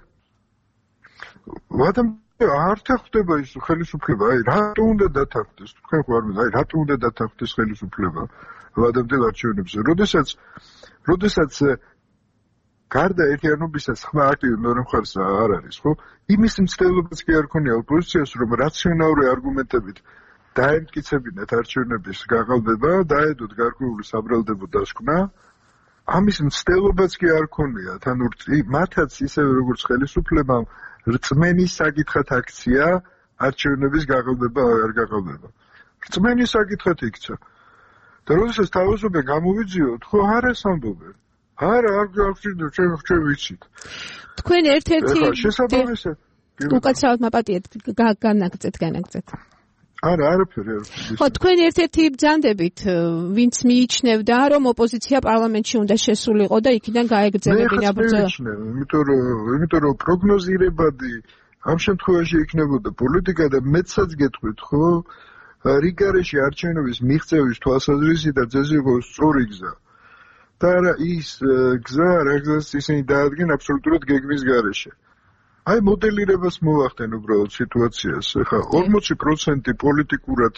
[SPEAKER 2] ვადამ არ თანხდება ის ხელისუფლება, აი რატო უნდა დათანხმდეს? თქვენ ხო არ მეთქი, აი რატო უნდა დათანხმდეს ხელისუფლება ვადამდელ არჩევნებზე? როდესაც როდესაც გარდა ერთიანობისა სხვა აქტივი მეორე მხარეს არ არის, ხო? იმის მცდელობაც კი არ ქონია ოპოზიციას, რომ რაციონალური არგუმენტებით დაემტკიცებინათ არჩევნების გაყალბება, დაედოთ გარკვეული საბრალდებო დასკვნა. ამის მცდელობაც კი არ ქონიათ, ანუ მათაც ისევე როგორც ხელისუფლებამ რწმენის საკითხად აქცია არჩევნების გაყალბება არ გაყალბება. რწმენის საკითხად იქცა. და როდესაც თავისუფლება გამოვიძიოთ, ხო არ ასამბობენ. არა, არ გავხსნით, ჩვენ ჩვენ ვიცით.
[SPEAKER 1] თქვენ ერთ-ერთი
[SPEAKER 2] შესაბამისად
[SPEAKER 1] უკაცრავად მაპატიეთ, განაგწეთ, განაგწეთ.
[SPEAKER 2] არა, არაფერი.
[SPEAKER 1] ხო, თქვენ ერთ-ერთი ბრძანდებით, ვინც მიიჩნევდა, რომ ოპოზიცია პარლამენტში უნდა შესულიყო და იქიდან გაეგრძელებინა ბრძოლა.
[SPEAKER 2] იმიტომ რომ, იმიტომ რომ პროგნოზირებადი ამ შემთხვევაში იქნებოდა პოლიტიკა და მეცაც გეტყვით, ხო? რიგარეში არჩევნების მიღწევის თვალსაზრისით ეს იყო სწორი გზა. და არა ის გზა, რა გზას ისინი დაადგენ აბსოლუტურად გეგმის გარეშე. აი მოდელირებას მოახდენ უბრალოდ სიტუაციას. ხა ორმოცი პროცენტი პოლიტიკურად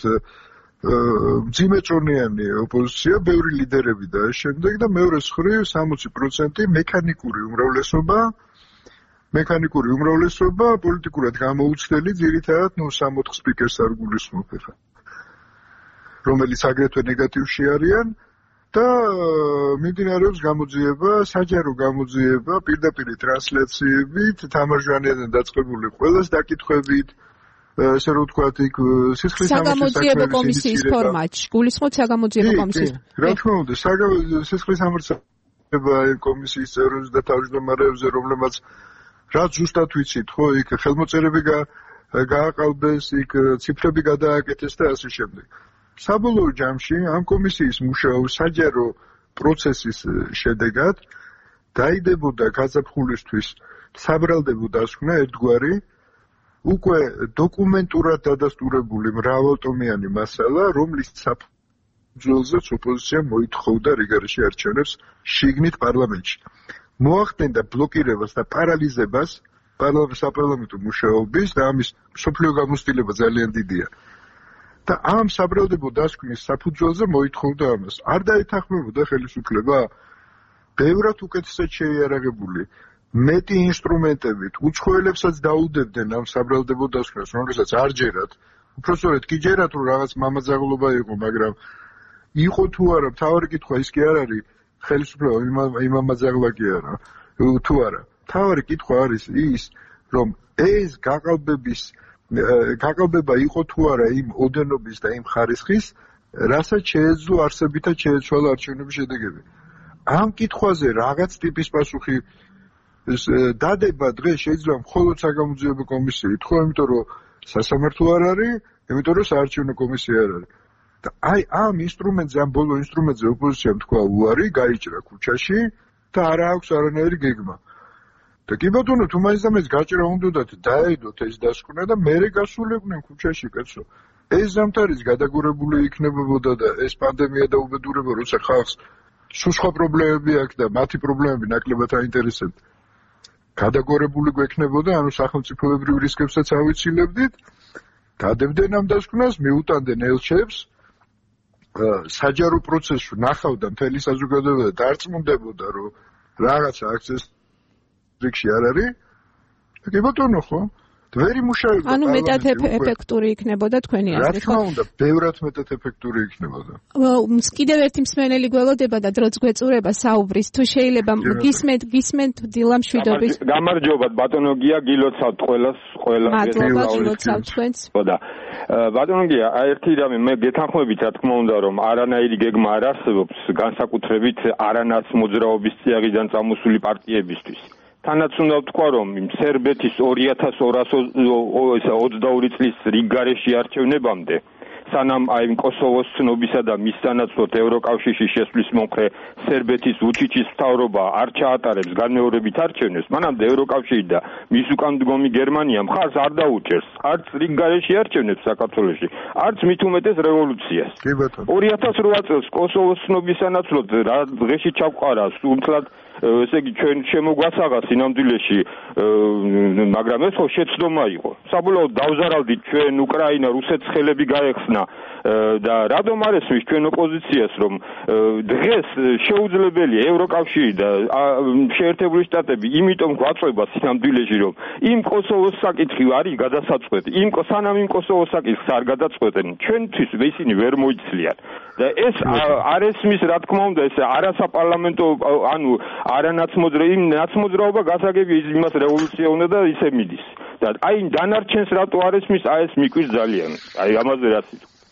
[SPEAKER 2] მძიმეწონიანი ოპოზიცია, ბევრი ლიდერები და შემდეგ და მეორე მხრივ სამოცი პროცენტი მექანიკური უმრავლესობა, მექანიკური უმრავლესობა პოლიტიკურად გამოუცდელი ძირითადად ნუ სამოთხ სპიკერს არ გულისხმობ ხა. რომელიც აგრეთვე ნეგატივში არიან და მიმდინარეობს გამოძიება, საჯარო გამოძიება, პირდაპირ ტრანსლაციებით, თამარჟვანიდან დაწყებული ყველას დაკითხვებით, ესე რომ ვთქვათ, იქ სისხლის
[SPEAKER 1] სამართლიანი კომისიის ფორმატში, გულისხმობთ საგამოძიებო კომისიის.
[SPEAKER 2] რა თქმა უნდა, სისხლის სამართლიანი კომისიის წევრებს და თავმჯდომარეებზე, რომლებმაც რაც ზუსტად ვიცით, ხო, იქ ხელმოწერები გააყალბეს, იქ ციფრები გადააკეთეს და ასე შემდეგ. საბოლოო ჯამში ამ კომისიის მუშაობის საჯარო პროცესის შედეგად დაიდებოდა გაზაფხულისთვის საბრალდებო დასკვნა ერთგვარი უკვე დოკუმენტურად დადასტურებული მრავალტომიანი მასალა, რომლის საფუძველზეც ოპოზიცია მოითხოვდა რიგარეში არჩევნებს შიგნით პარლამენტში. მოახდენდა ბლოკირებას და პარალიზებას საპარლამენტო მუშაობის და ამის მსოფლიო გამოცდილება ძალიან დიდია. და ამ საბრალდებო დასკვნის საფუძველზე მოითხოვდა ამას. არ დაეთანხმებოდა ხელისუფლება ბევრად უკეთესად შეიარაღებული მეტი ინსტრუმენტებით, უცხოელებსაც დაუდებდნენ ამ საბრალდებო დასკვნას, რომელსაც არ ჯერათ. უпростоრეთ კი ჯერათ, რომ რაღაც მამაძაღლობა იყო, მაგრამ იყო თუ არა, მთავარი კითხვა ის კი არ არის, ხელისუფლება იმამაძაღლა კი არა, თუ არა. მთავარი კითხვა არის ის, რომ ეს გაყალბების გაყალბება იყო თუ არა იმ ოდენობის და იმ ხარისხის, რასაც შეეძლო არსებითად შეეცვალა არჩევნების შედეგები. ამ კითხვაზე რაღაც ტიპის პასუხი დადება დღეს შეიძლება მხოლოდ საგამოძიებო კომისია ითქვა, იმიტომ რომ სასამართლო არ არის, იმიტომ რომ საარჩევნო კომისია არ არის. და აი ამ ინსტრუმენტზე, ამ ბოლო ინსტრუმენტზე ოპოზიციამ თქვა უარი, გაიჭრა ქუჩაში და არ აქვს არანაირი გეგმა. და კი ბატონო, თუ მაინც და მაინც გაჭრა უნდათ დაედოთ ეს დასკვნა და მერე გასულიყვნენ ქუჩაში, კაცო. ეს ზამთარიც გადაგურებული იქნებოდა და ეს პანდემია და უბედურება, როცა ხალხს სულ სხვა პრობლემები აქვს და მათი პრობლემები ნაკლებად აინტერესებდა. გადაგორებული გვექნებოდა, ანუ სახელმწიფოებრივ რისკებსაც ავიცილებდით, დადებდნენ ამ დასკვნას, მიუტანდნენ ელჩებს, საჯარო პროცესში ნახავდა მთელი საზოგადოება და დარწმუნდებოდა, რომ რაღაცა აქცეს რიგში არ არის. კი ბატონო, ხო? ვერი მუშაობდა.
[SPEAKER 1] ანუ მეტად ეფექტური იქნებოდა თქვენი აზრით,
[SPEAKER 2] ხო? რა თქმა უნდა, ბევრად მეტად ეფექტური იქნებოდა.
[SPEAKER 1] კიდევ ერთი მსმენელი გველოდება და დროც გვეწურება საუბრის, თუ შეიძლება გისმენთ, გისმენთ დილა მშვიდობის.
[SPEAKER 5] გამარჯობა, ბატონო გია, გილოცავთ ყველას, ყველა
[SPEAKER 1] მადლობა, გილოცავთ თქვენს.
[SPEAKER 5] ხო და ბატონო გია, ერთი რამე მე გეთანხმებით, რა თქმა უნდა, რომ არანაირი გეგმა არ არსებობს, განსაკუთრებით არანაც მოძრაობის წიაღიდან წამოსული პარტიებისთვის. თანაც უნდა ვთქვა, რომ სერბეთის ორი ათას ოცდაორი წლის რიგგარეში არჩევნებამდე, სანამ აი კოსოვოს ცნობისა და მის სანაცვლოდ ევროკავშირში შესვლის მომხრე სერბეთის ვუჩიჩის მთავრობა არ ჩაატარებს განმეორებით არჩევნებს, მანამდე ევროკავშირი და მის უკან მდგომი გერმანია მხარს არ დაუჭერს არც რიგგარეში არჩევნებს საქართველოში, არც მით უმეტეს რევოლუციას. ორი ათას რვა წელს კოსოვოს ცნობის სანაცვლოდ რა დღეში ჩავყარა სულთლად ესე იგი ჩვენ შემოგვასაღა სინამდვილეში, მაგრამ ეს ხო შეცდომა იყო. საბოლოოდ დავზარავდით ჩვენ უკრაინა, რუსეთის ხელები გაეხსნა და რადომ არ ესმის ჩვენ ოპოზიციას, რომ დღეს შეუძლებელია ევროკავშირი და შეერთებული შტატები იმიტომ გვაწვება სინამდვილეში, რომ იმ კოსოვოს საკითხი არის გადასაწყვეტი. იმ სანამ იმ კოსოვოს საკითხს არ გადაწყვეტენ, ჩვენთვის ისინი ვერ მოიცლიან. და ეს არ ესმის, რა თქმა უნდა, ეს არასაპარლამენტო, ანუ არანაცმოძრაობა, იმ ნაცმოძრაობა გასაგებია იმას რევოლუცია უნდა და ისე მიდის. და აი დანარჩენს რატო არ ესმის, აი ეს მიკვირს ძალიან. აი ამაზე რაც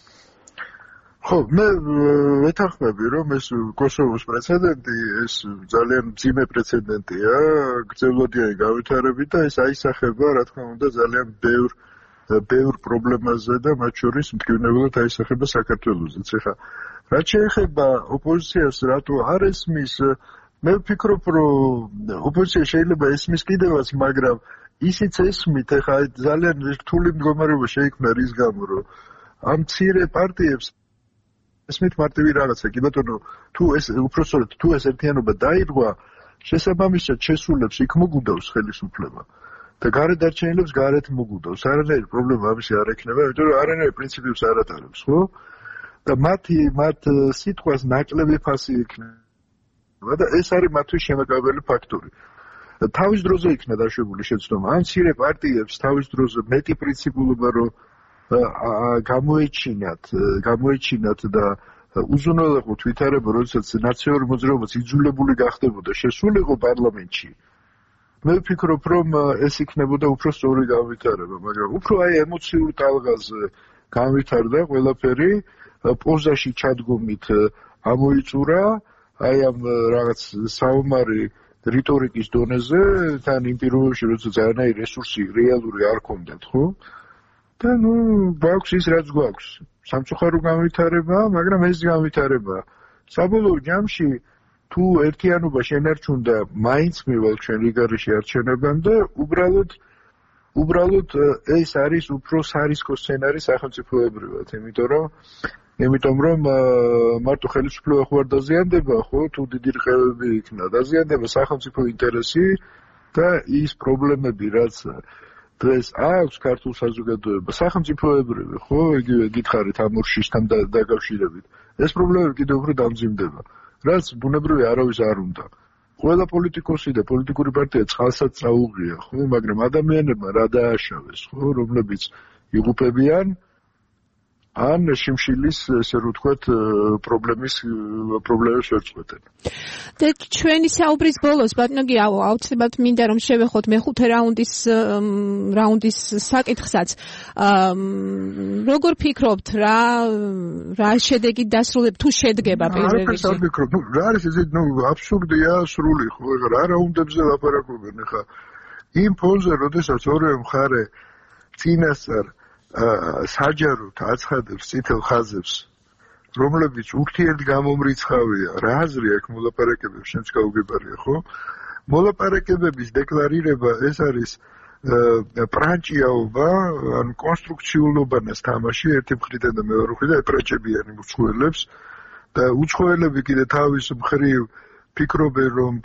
[SPEAKER 2] ხო, მე ვეთანხმები, რომ ეს კოსოვოს პრეცედენტი, ეს ძალიან მძიმე პრეცედენტია, გრძელვადიანი გავითარებით და ეს აისახება, რა თქმა უნდა, ძალიან ბევრ ბევრ პრობლემაზე და მათ შორის მტკივნეულად აისახება საქართველოსაც. ეხლა რაც შეეხება ოპოზიციას, რატო არ ესმის, მე ვფიქრობ, რომ ოპოზიცია შეიძლება ესმის კიდევაც, მაგრამ ისიც ესმით, ეხლა ძალიან რთული მდგომარეობა შეიქმნა რის გამო, რომ ამ მცირე პარტიებს ესმით მარტივი რაღაცა, კი ბატონო, თუ ეს უпроსტოდ თუ ეს ერთიანობა დაირღვა, შესაბამისად შესულებს იქ მოგუდავს ხელისუფლება და გარეთ დარჩენილებს გარეთ მოგუდავს. არანაირი პრობლემა ამისი არ ექნება, იმიტომ რომ არანაირ პრინციპებს არ ატარებს, ხო? და მათი მათ სიტყვას ნაკლები ფასი ექნება და ეს არის მათთვის შემაკავებელი ფაქტორი. თავის დროზე იქნა დაშვებული შეცდომა. ამ მცირე პარტიებს თავის დროზე მეტი პრინციპულობა რომ გამოეჩინათ, გამოეჩინათ და უზრუნველყოთ ვითარება, როდესაც ნაციონალური მოძრაობაც იძულებული გახდებოდა შესულიყო პარლამენტში. მე ვფიქრობ, რომ ეს იქნებოდა უფრო სწორი განვითარება, მაგრამ უფრო აი ემოციურ ტალღაზე განვითარდა ყველაფერი, პოზაში ჩადგომით ამოიწურა, აი ამ რაღაც საომარი რიტორიკის დონეზე, თან იმ პირობებში, როდესაც არანაირი რესურსი რეალური არ ჰქონდათ, ხო? და ნუ გვაქვს ის რაც გვაქვს. სამწუხარო განვითარება, მაგრამ ეს განვითარება. საბოლოო ჯამში თუ ერთიანობა შენარჩუნდა, მაინც მივალ ჩვენ რიგარიში არჩევნებამდე, უბრალოდ უბრალოდ ეს არის უფრო სარისკო სცენარი სახელმწიფოებრივად, იმიტომ რომ იმიტომ რომ მარტო ხელისუფლება ხო არ დაზიანდება, ხო, თუ დიდი რყევები იქნა, დაზიანდება სახელმწიფო ინტერესი და ის პრობლემები, რაც დღეს აქვს ქართულ საზოგადოებას, სახელმწიფოებრივი, ხო, იგივე გითხარით ამ ორშისთან დაკავშირებით. ეს პრობლემები კიდევ უფრო დამძიმდება, რაც ბუნებრივია არავის არ უნდა. ყველა პოლიტიკოსი და პოლიტიკური პარტია წყალსაც წაუღია, ხო, მაგრამ ადამიანებმა რა დააშავეს, ხო, რომლებიც იღუპებიან ან შიმშილის, ესე რომ ვთქვათ, პრობლემის პრობლემებს ვერ წყვეტენ.
[SPEAKER 1] და ჩვენი საუბრის ბოლოს, ბატონო გია, აუცილებლად მინდა რომ შევეხოთ მეხუთე რაუნდის რაუნდის საკითხსაც. როგორ ფიქრობთ, რა რა შედეგი დასრულებ თუ შედგება პირველ რიგში?
[SPEAKER 2] არ ვფიქრობ, ნუ რა არის ეს, ნუ აბსურდია სრული, ხო, ეხლა რა რაუნდებზე ლაპარაკობენ, ეხლა იმ ფონზე, როდესაც ორივე მხარე წინასწარ საჯაროდ აცხადებს წითელ ხაზებს, რომლებიც ურთიერთგამომრიცხავია, რა აზრი აქვს მოლაპარაკებებს, შენც გაუგებარია, ხო? მოლაპარაკებების დეკლარირება ეს არის პრანჭიაობა, ანუ კონსტრუქციულობანას თამაში ერთი მხრიდან და მეორე მხრიდან ეპრაჭებიან უცხოელებს და უცხოელები კიდე თავის მხრივ ფიქრობენ, რომ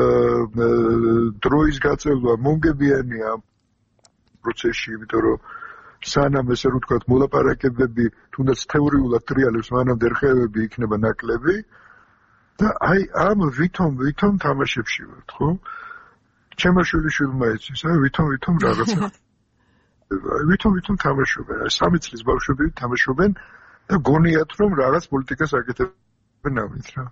[SPEAKER 2] დროის გაწევა მომგებიანია პროცესში, იმიტომ რომ სანამ ესე რომ ვთქვათ, მოლაპარაკებები თუნდაც თეორიულად ტრიალებს, მანამდე რხევები იქნება ნაკლები და აი ამ ვითომ ვითომ თამაშებში ვართ, ხო? ჩემო შვილიშვილმა იცის, აი ვითომ ვითომ რაღაცა. აი ვითომ ვითომ თამაშობენ, აი სამი წლის ბავშვები თამაშობენ და გონიათ რომ რაღაც პოლიტიკას აკეთებენ ამით რა.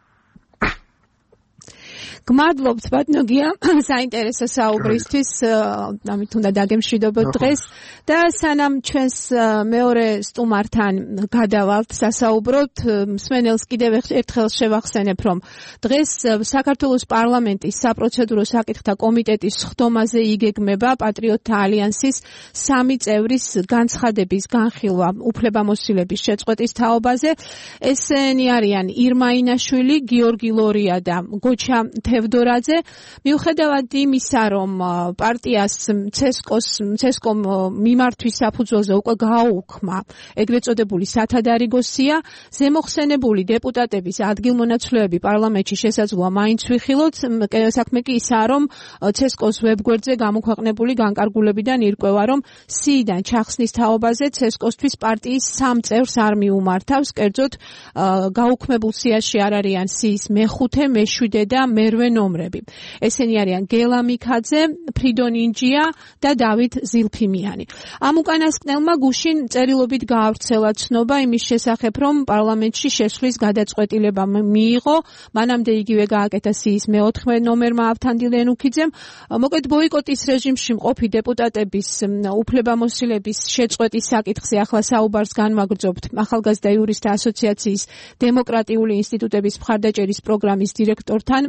[SPEAKER 1] გმადლობთ ბატონო გია საინტერესო საუბრისთვის, ამით უნდა დაგემშვიდობოთ დღეს და სანამ ჩვენს მეორე სტუმართან გადავალთ სასაუბროთ, მსმენელს კიდევ ერთხელ შევახსენებ, რომ დღეს საქართველოს პარლამენტის საპროცედურო საკითხთა კომიტეტის სხდომაზე იგეგმება პატრიოტთა ალიანსის სამი წევრის განცხადების განხილვა უფლებამოსილების შეწყვეტის თაობაზე. ესენი არიან ირმა ინაშვილი, გიორგი ლორია და გოჩა თევდორაძე. მიუხედავად იმისა, რომ პარტიას ცესკოს ცესკომ მიმართვის საფუძველზე უკვე გააუქმა ეგრეთ წოდებული სათადარიგო სია, ზემოხსენებული დეპუტატების ადგილმონაცვლეები პარლამენტში შესაძლოა მაინც ვიხილოთ. საქმე კი ისაა, რომ ცესკოს ვებგვერდზე გამოქვეყნებული განკარგულებიდან ირკვევა, რომ სიიდან ჩახსნის თაობაზე ცესკოსთვის პარტიის სამ წევრს არ მიუმართავს, კერძოდ გაუქმებულ სიაში არ არიან სიის მეხუთე, მეშვიდე და მერვე ნომრები. ესენი არიან გელა მიქაძე, ფრიდონ ინჯია და დავით ზილფიმიანი. ამ უკანასკნელმა გუშინ წერილობით გაავრცელა ცნობა იმის შესახებ, რომ პარლამენტში შესვლის გადაწყვეტილება მიიღო, მანამდე იგივე გააკეთა სიის მეოთხე ნომერმა ავთანდილ ენუქიძემ. მოკლედ ბოიკოტის რეჟიმში მყოფი დეპუტატების უფლებამოსილების შეწყვეტის საკითხზე ახლა საუბარს განვაგრძობთ ახალგაზრდა იურისტთა ასოციაციის დემოკრატიული ინსტიტუტების მხარდაჭერის პროგრამის დირექტორთან ვახუშტი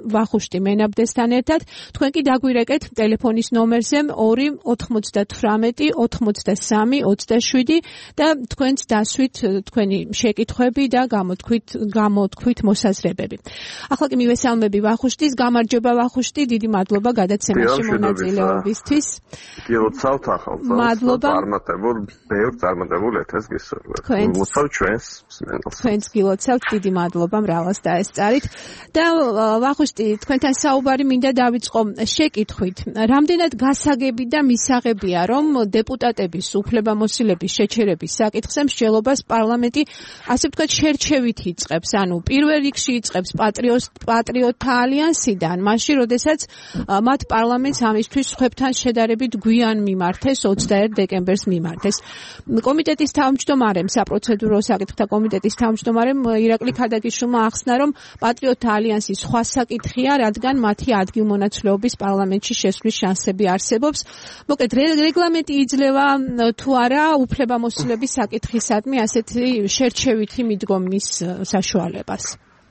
[SPEAKER 1] ვახუშტი მენაბდესთან ერთად. თქვენ კი დაგვირეკეთ ტელეფონის ნომერზე ორი ოთხმოცდათვრამეტი ოცდასამი ოცდაშვიდი და თქვენც დასვით თქვენი შეკითხვები და გამოთქვით გამოთქვით მოსაზრებები. ახლა კი მივესალმები ვახუშტის. გამარჯობა ვახუშტი, დიდი მადლობა გადაცემაში მონაწილეობისთვის.
[SPEAKER 6] გილოცავთ ახალწელს.
[SPEAKER 1] მადლობა.
[SPEAKER 6] წარმატებულ, ბევრ წარმატებულ ეთერს გისურვებთ. მოცავ ჩვენს მსმენელს.
[SPEAKER 1] თქვენც გილოცავთ, დიდი მადლობა მრავალს დაესწარით. და ვახუშტი, თქვენთან საუბარი მინდა დავიწყო შეკითხვით. რამდენად გასაგები და მისაღებია, რომ დეპუტატების უფლებამოსილების შეჩერების საკითხზე მსჯელობას პარლამენტი, ასე ვთქვათ, შერჩევით იწყებს, ანუ პირველ რიგში იწყებს პატრიოტთა ალიანსიდან, მაშინ, როდესაც მათ პარლამენტს ამისთვის სხვებთან შედარებით გვიან მიმართეს, ოცდაერთ დეკემბერს მიმართეს. კომიტეტის თავმჯდომარემ, საპროცედურო საკითხთა კომიტეტის თავმჯდომარემ ირაკლი ქადაგიშვილმა ახსნა, რომ პატრიოტთა ალიანსი სხვა საკითხია, რადგან მათი ადგილმონაცვლეობის პარლამენტში შესვლის შანსები არსებობს. მოკლედ, რეგლამენტი იძლევა თუ არა უფლებამოსილების საკითხისადმი ასეთი შერჩევითი მიდგომის საშუალებას.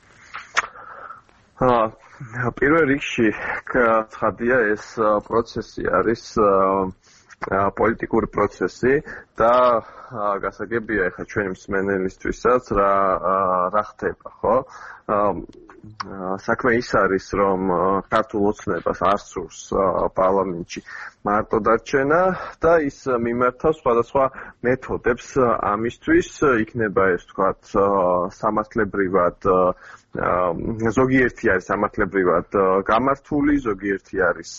[SPEAKER 6] პირველ რიგში ცხადია, ეს პროცესი არის პოლიტიკური პროცესი და გასაგებია ეხლა ჩვენი მსმენელისთვისაც რა რა ხდება, ხო? საქმე ის არის, რომ ქართულ ოცნებას არ სურს პარლამენტში მარტო დარჩენა და ის მიმართავს სხვადასხვა მეთოდებს ამისთვის, იქნება ეს ვთქვათ სამართლებრივად ზოგიერთი არის სამართლებრივად გამართული, ზოგიერთი არის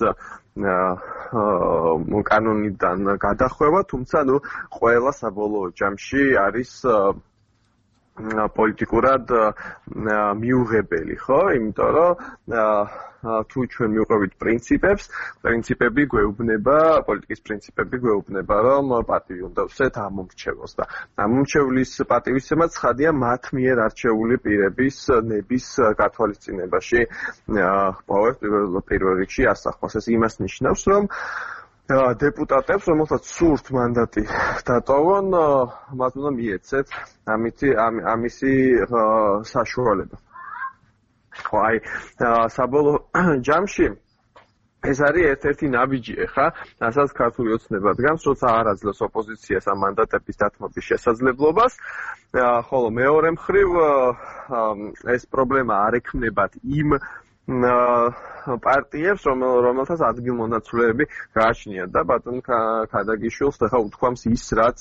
[SPEAKER 6] კანონიდან გადახვევა, თუმცა ნუ ყველა საბოლოო ჯამში არის პოლიტიკურად მიუღებელი, ხო? იმიტომ რომ თუ ჩვენ მივყვებით პრინციპებს, პრინციპები გვეუბნება, პოლიტიკის პრინციპები გვეუბნება, რომ პატივი უნდა ვსვეთ ამომრჩევლს და ამომრჩევლის პატივისცემა ცხადია მათ მიერ არჩეული პირების ნების გათვალისწინებაში პოვერს პირველ რიგში ასახავს. ეს იმას ნიშნავს, რომ დეპუტატებს, რომელთაც სურთ მანდატი დატოვონ, მათ უნდა მიეცეთ ამითი ამისი საშუალება. ხო, აი, საბოლოო ჯამში ეს არის ერთ-ერთი ნაბიჯი ხა, რასაც ქართული ოცნება დგამს, როცა არ აძლევს ოპოზიციას ამ მანდატების დათმობის შესაძლებლობას, ხოლო მეორე მხრივ ეს პრობლემა არ ექმნებათ იმ პარტიებს, რომელთაც ადგილმონაცვლეები გააჩნიათ და ბატონ ქადაგიშვილს ახლა უთქვამს ის, რაც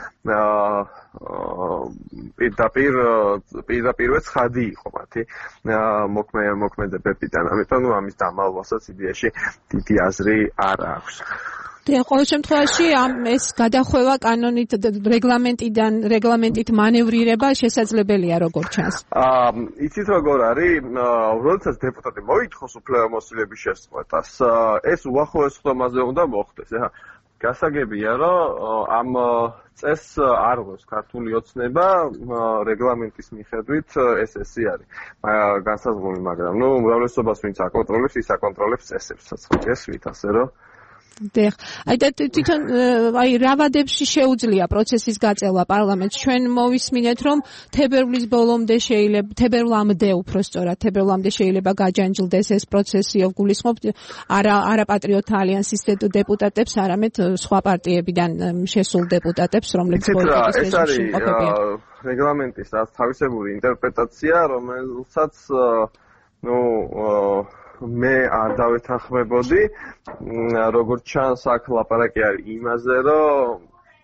[SPEAKER 6] პირდაპირ პირდაპირვე ცხადი იყო მათი მოქმედებებიდან. ამიტომ ნუ ამის დამალვასაც იდეაში დიდი აზრი არ აქვს.
[SPEAKER 1] და ყოველ შემთხვევაში ამ ეს გადახვევა კანონით რეგლამენტიდან რეგლამენტით მანევრირება შესაძლებელია როგორ ჩანს.
[SPEAKER 6] აა იცით როგორ არის, როდესაც დეპუტატი მოითხოვს უფლებამოსილების შესწყვეტას, ეს უახლოეს ხდომაზე უნდა მოხდეს. ახლა გასაგებია, რომ ამ წესს არ ღვევს ქართული ოცნება, რეგლამენტის მიხედვით ეს ესე არის. განსაზღვრული, მაგრამ ნუ უმრავლესობას ვინც აკონტროლებს, ის აკონტროლებს წესებსაც. გესვით ასე რომ
[SPEAKER 1] დიახ. აი და თვითონ აი რა ვადებში შეუძლია პროცესის გაწევა პარლამენტს? ჩვენ მოვისმინეთ, რომ თებერვლის ბოლომდე შეიძლება, თებერვლამდე უფრო სწორად, თებერვლამდე შეიძლება გაჯანჯილდეს ეს პროცესი, გულისხმობთ არა არა პატრიოტთა ალიანსის დეპუტატებს, არამედ სხვა პარტიებიდან შესულ დეპუტატებს, რომლებიც პოლიტიკის რეჟიმში იმყოფებიან.
[SPEAKER 6] რეგლამენტის თავისებური ინტერპრეტაცია, რომელსაც ნუ მე არ დავეთანხმებოდი, როგორც ჩანს, აქ ლაპარაკი არის იმაზე, რომ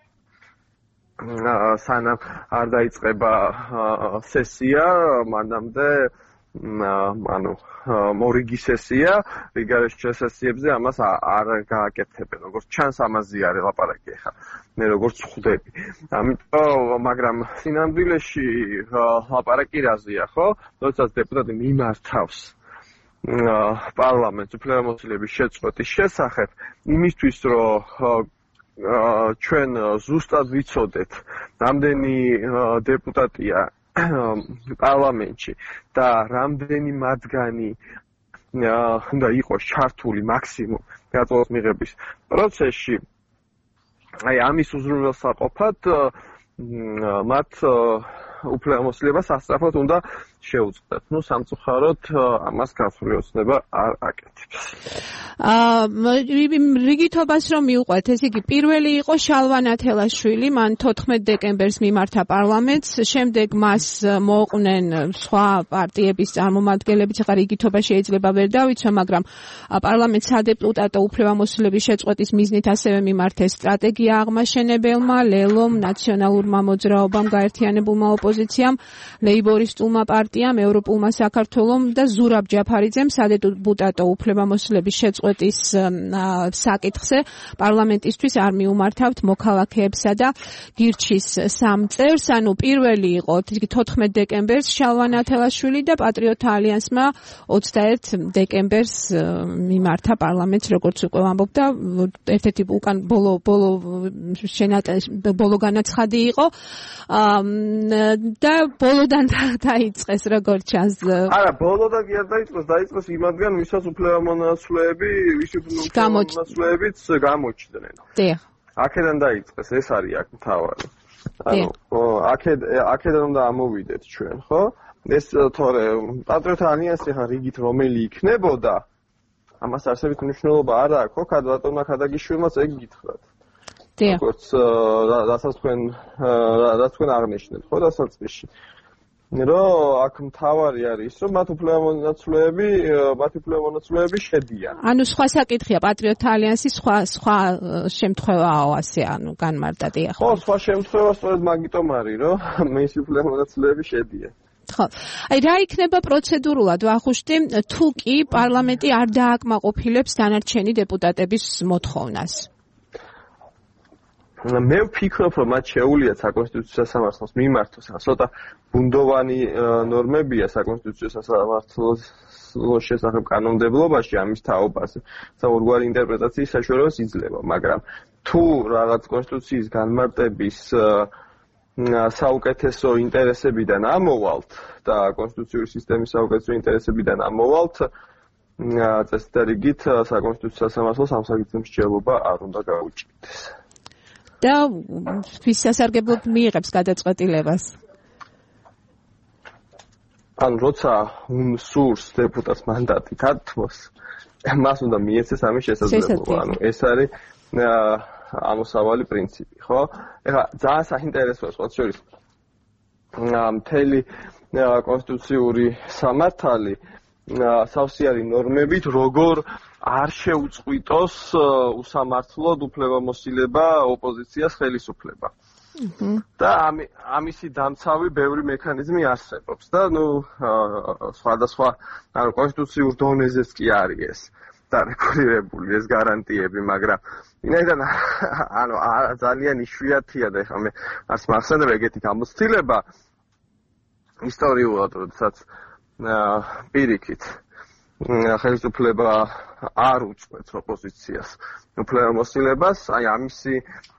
[SPEAKER 6] სანამ არ დაიწყება სესია, მანამდე ანუ მორიგი სესია, რიგარეშე სესიებზე ამას არ გააკეთებენ. როგორც ჩანს, ამაზე არის ლაპარაკი ახლა. მე როგორც ხვდები. ამიტომ, მაგრამ სინამდვილეში ლაპარაკი რაზეა, ხო? როდესაც დეპუტატი მიმართავს პარლამენტს უფლებამოსილების შეწყვეტის შესახებ, იმისთვის, რომ ჩვენ ზუსტად ვიცოდეთ, რამდენი დეპუტატია პარლამენტში და რამდენი მათგანი უნდა იყოს ჩართული მაქსიმუმ გადაწყვეტის მიღების პროცესში, აი ამის უზრუნველსაყოფად მათ უფლებამოსილებას ასწრაფოდ უნდა შეუწყდათ. ნუ სამწუხაროდ ამას გასული ოცნება არ აკეთებს.
[SPEAKER 1] აა რიგითობას რომ მიუყვეთ, ეს იგი პირველი იყო შალვა ნათელაშვილი, მან თოთხმეტ დეკემბერს მიმართა პარლამენტს, შემდეგ მას მოუყვნენ სხვა პარტიების წარმომადგენლებიც, ახლა რიგითობა შეიძლება ვერ დავიცვა, მაგრამ პარლამენტს სადეპუტატო უფლებამოსილების შეწყვეტის მიზნით ასევე მიმართეს სტრატეგია აღმაშენებელმა, ლელომ, ნაციონალურმა მოძრაობამ, გაერთიანებულმა ოპოზიციამ, ლეიბორისტულმა პარტიამ, ევროპულმა საქართველომ და ზურაბ ჯაფარიძემ სადეპუტატო უფლებამოსილების შეწყვეტის საკითხზე პარლამენტისთვის არ მიუმართავთ მოქალაქეებსა და გირჩის სამ წევრს, ანუ პირველი იყო თოთხმეტ დეკემბერს შალვა ნათელაშვილი და პატრიოტთა ალიანსმა ოცდაერთ დეკემბერს მიმართა პარლამენტს, როგორც უკვე ვამბობ და ერთ-ერთი უკან ბოლო ბოლო ბოლო განაცხადი იყო და ბოლოდან დაიწყეს როგორც ჩანს.
[SPEAKER 6] არა, ბოლოდან კი არ დაიწყეს, დაიწყეს იმათგან, ვისაც უფლებამონაცვლეები, ვისი უფლებამონაცვლეებიც გამოჩნდნენ.
[SPEAKER 1] დიახ.
[SPEAKER 6] აქედან დაიწყეს, ეს არის აქ მთავარი. ანუ აქედან უნდა ამოვიდეთ ჩვენ, ხო? ეს თორე პატრიოტთა ალიანსი ხა რიგით რომელი იქნებოდა, ამას არსებით მნიშვნელობა არ აქვს, ხო? ბატონმა ქადაგიშვილმაც ეგ გითხრათ.
[SPEAKER 1] დიახ.
[SPEAKER 6] როგორც რასაც თქვენ რაც თქვენ აღნიშნეთ, ხო, დასაწყისში. რომ აქ მთავარი არის, რომ მათ უფლებამონაცვლეები, მათ უფლებამონაცვლეები შედიან.
[SPEAKER 1] ანუ სხვა საკითხია, პატრიოტთა ალიანსის სხვა სხვა შემთხვევაა ასე, ანუ განმარტა დიახ.
[SPEAKER 6] ხო, სხვა შემთხვევა სწორედ მაგიტომ არის, რომ მისი უფლებამონაცვლეები შედიან.
[SPEAKER 1] ხო. აი რა იქნება პროცედურულად ვახუშტი, თუ კი პარლამენტი არ დააკმაყოფილებს დანარჩენი დეპუტატების მოთხოვნას?
[SPEAKER 6] მე ვფიქრობ, რომ მათ შეუულიათ საკონსტიტუციო სასამართლოს მიმართოს, ცოტა ბუნდოვანი ნორმებია საკონსტიტუციო სასამართლოს შესახებ კანონმდებლობაში ამის თაობაზე. საერთოდ ინტერპრეტაციის საშუალებას იძლევა, მაგრამ თუ რაღაც კონსტიტუციის განმარტების საუკეთესო ინტერესებიდან ამოვალთ და კონსტიტუციური სისტემის საუკეთესო ინტერესებიდან ამოვალთ, წესით და რიგით საკონსტიტუციო სასამართლოს ამ საკითხზე მსჯელობა არ უნდა გაუჭირდეს.
[SPEAKER 1] და ვის სასარგებლოდ მიიღებს გადაწყვეტილებას?
[SPEAKER 6] ან როცა სურს დეპუტატს მანდატი გათმოს, მას უნდა მიეცეს ამის შესაძლებლობა. ანუ ეს არის ამოსავალი პრინციპი, ხო? ეხლა ძალიან საინტერესოა სხვა შორის მთელი კონსტიტუციური სამართალი სავსე არის ნორმებით, როგორ არ შეუწყვიტოს უსამართლოდ უფლებამოსილება ოპოზიციას ხელისუფლება. და ამისი დამცავი ბევრი მექანიზმი არსებობს და ნუ სხვადასხვა ანუ კონსტიტუციურ დონეზეც კი არის ეს დარეგულირებული ეს გარანტიები, მაგრამ ვინაიდან ანუ ძალიან იშვიათია და ეხლა მე არც მახსენებ ეგეთი გამოცდილება ისტორიულად, როდესაც პირიქით ხელისუფლება არ უწყვეტს ოპოზიციას უფლებამოსილებას, აი ამისი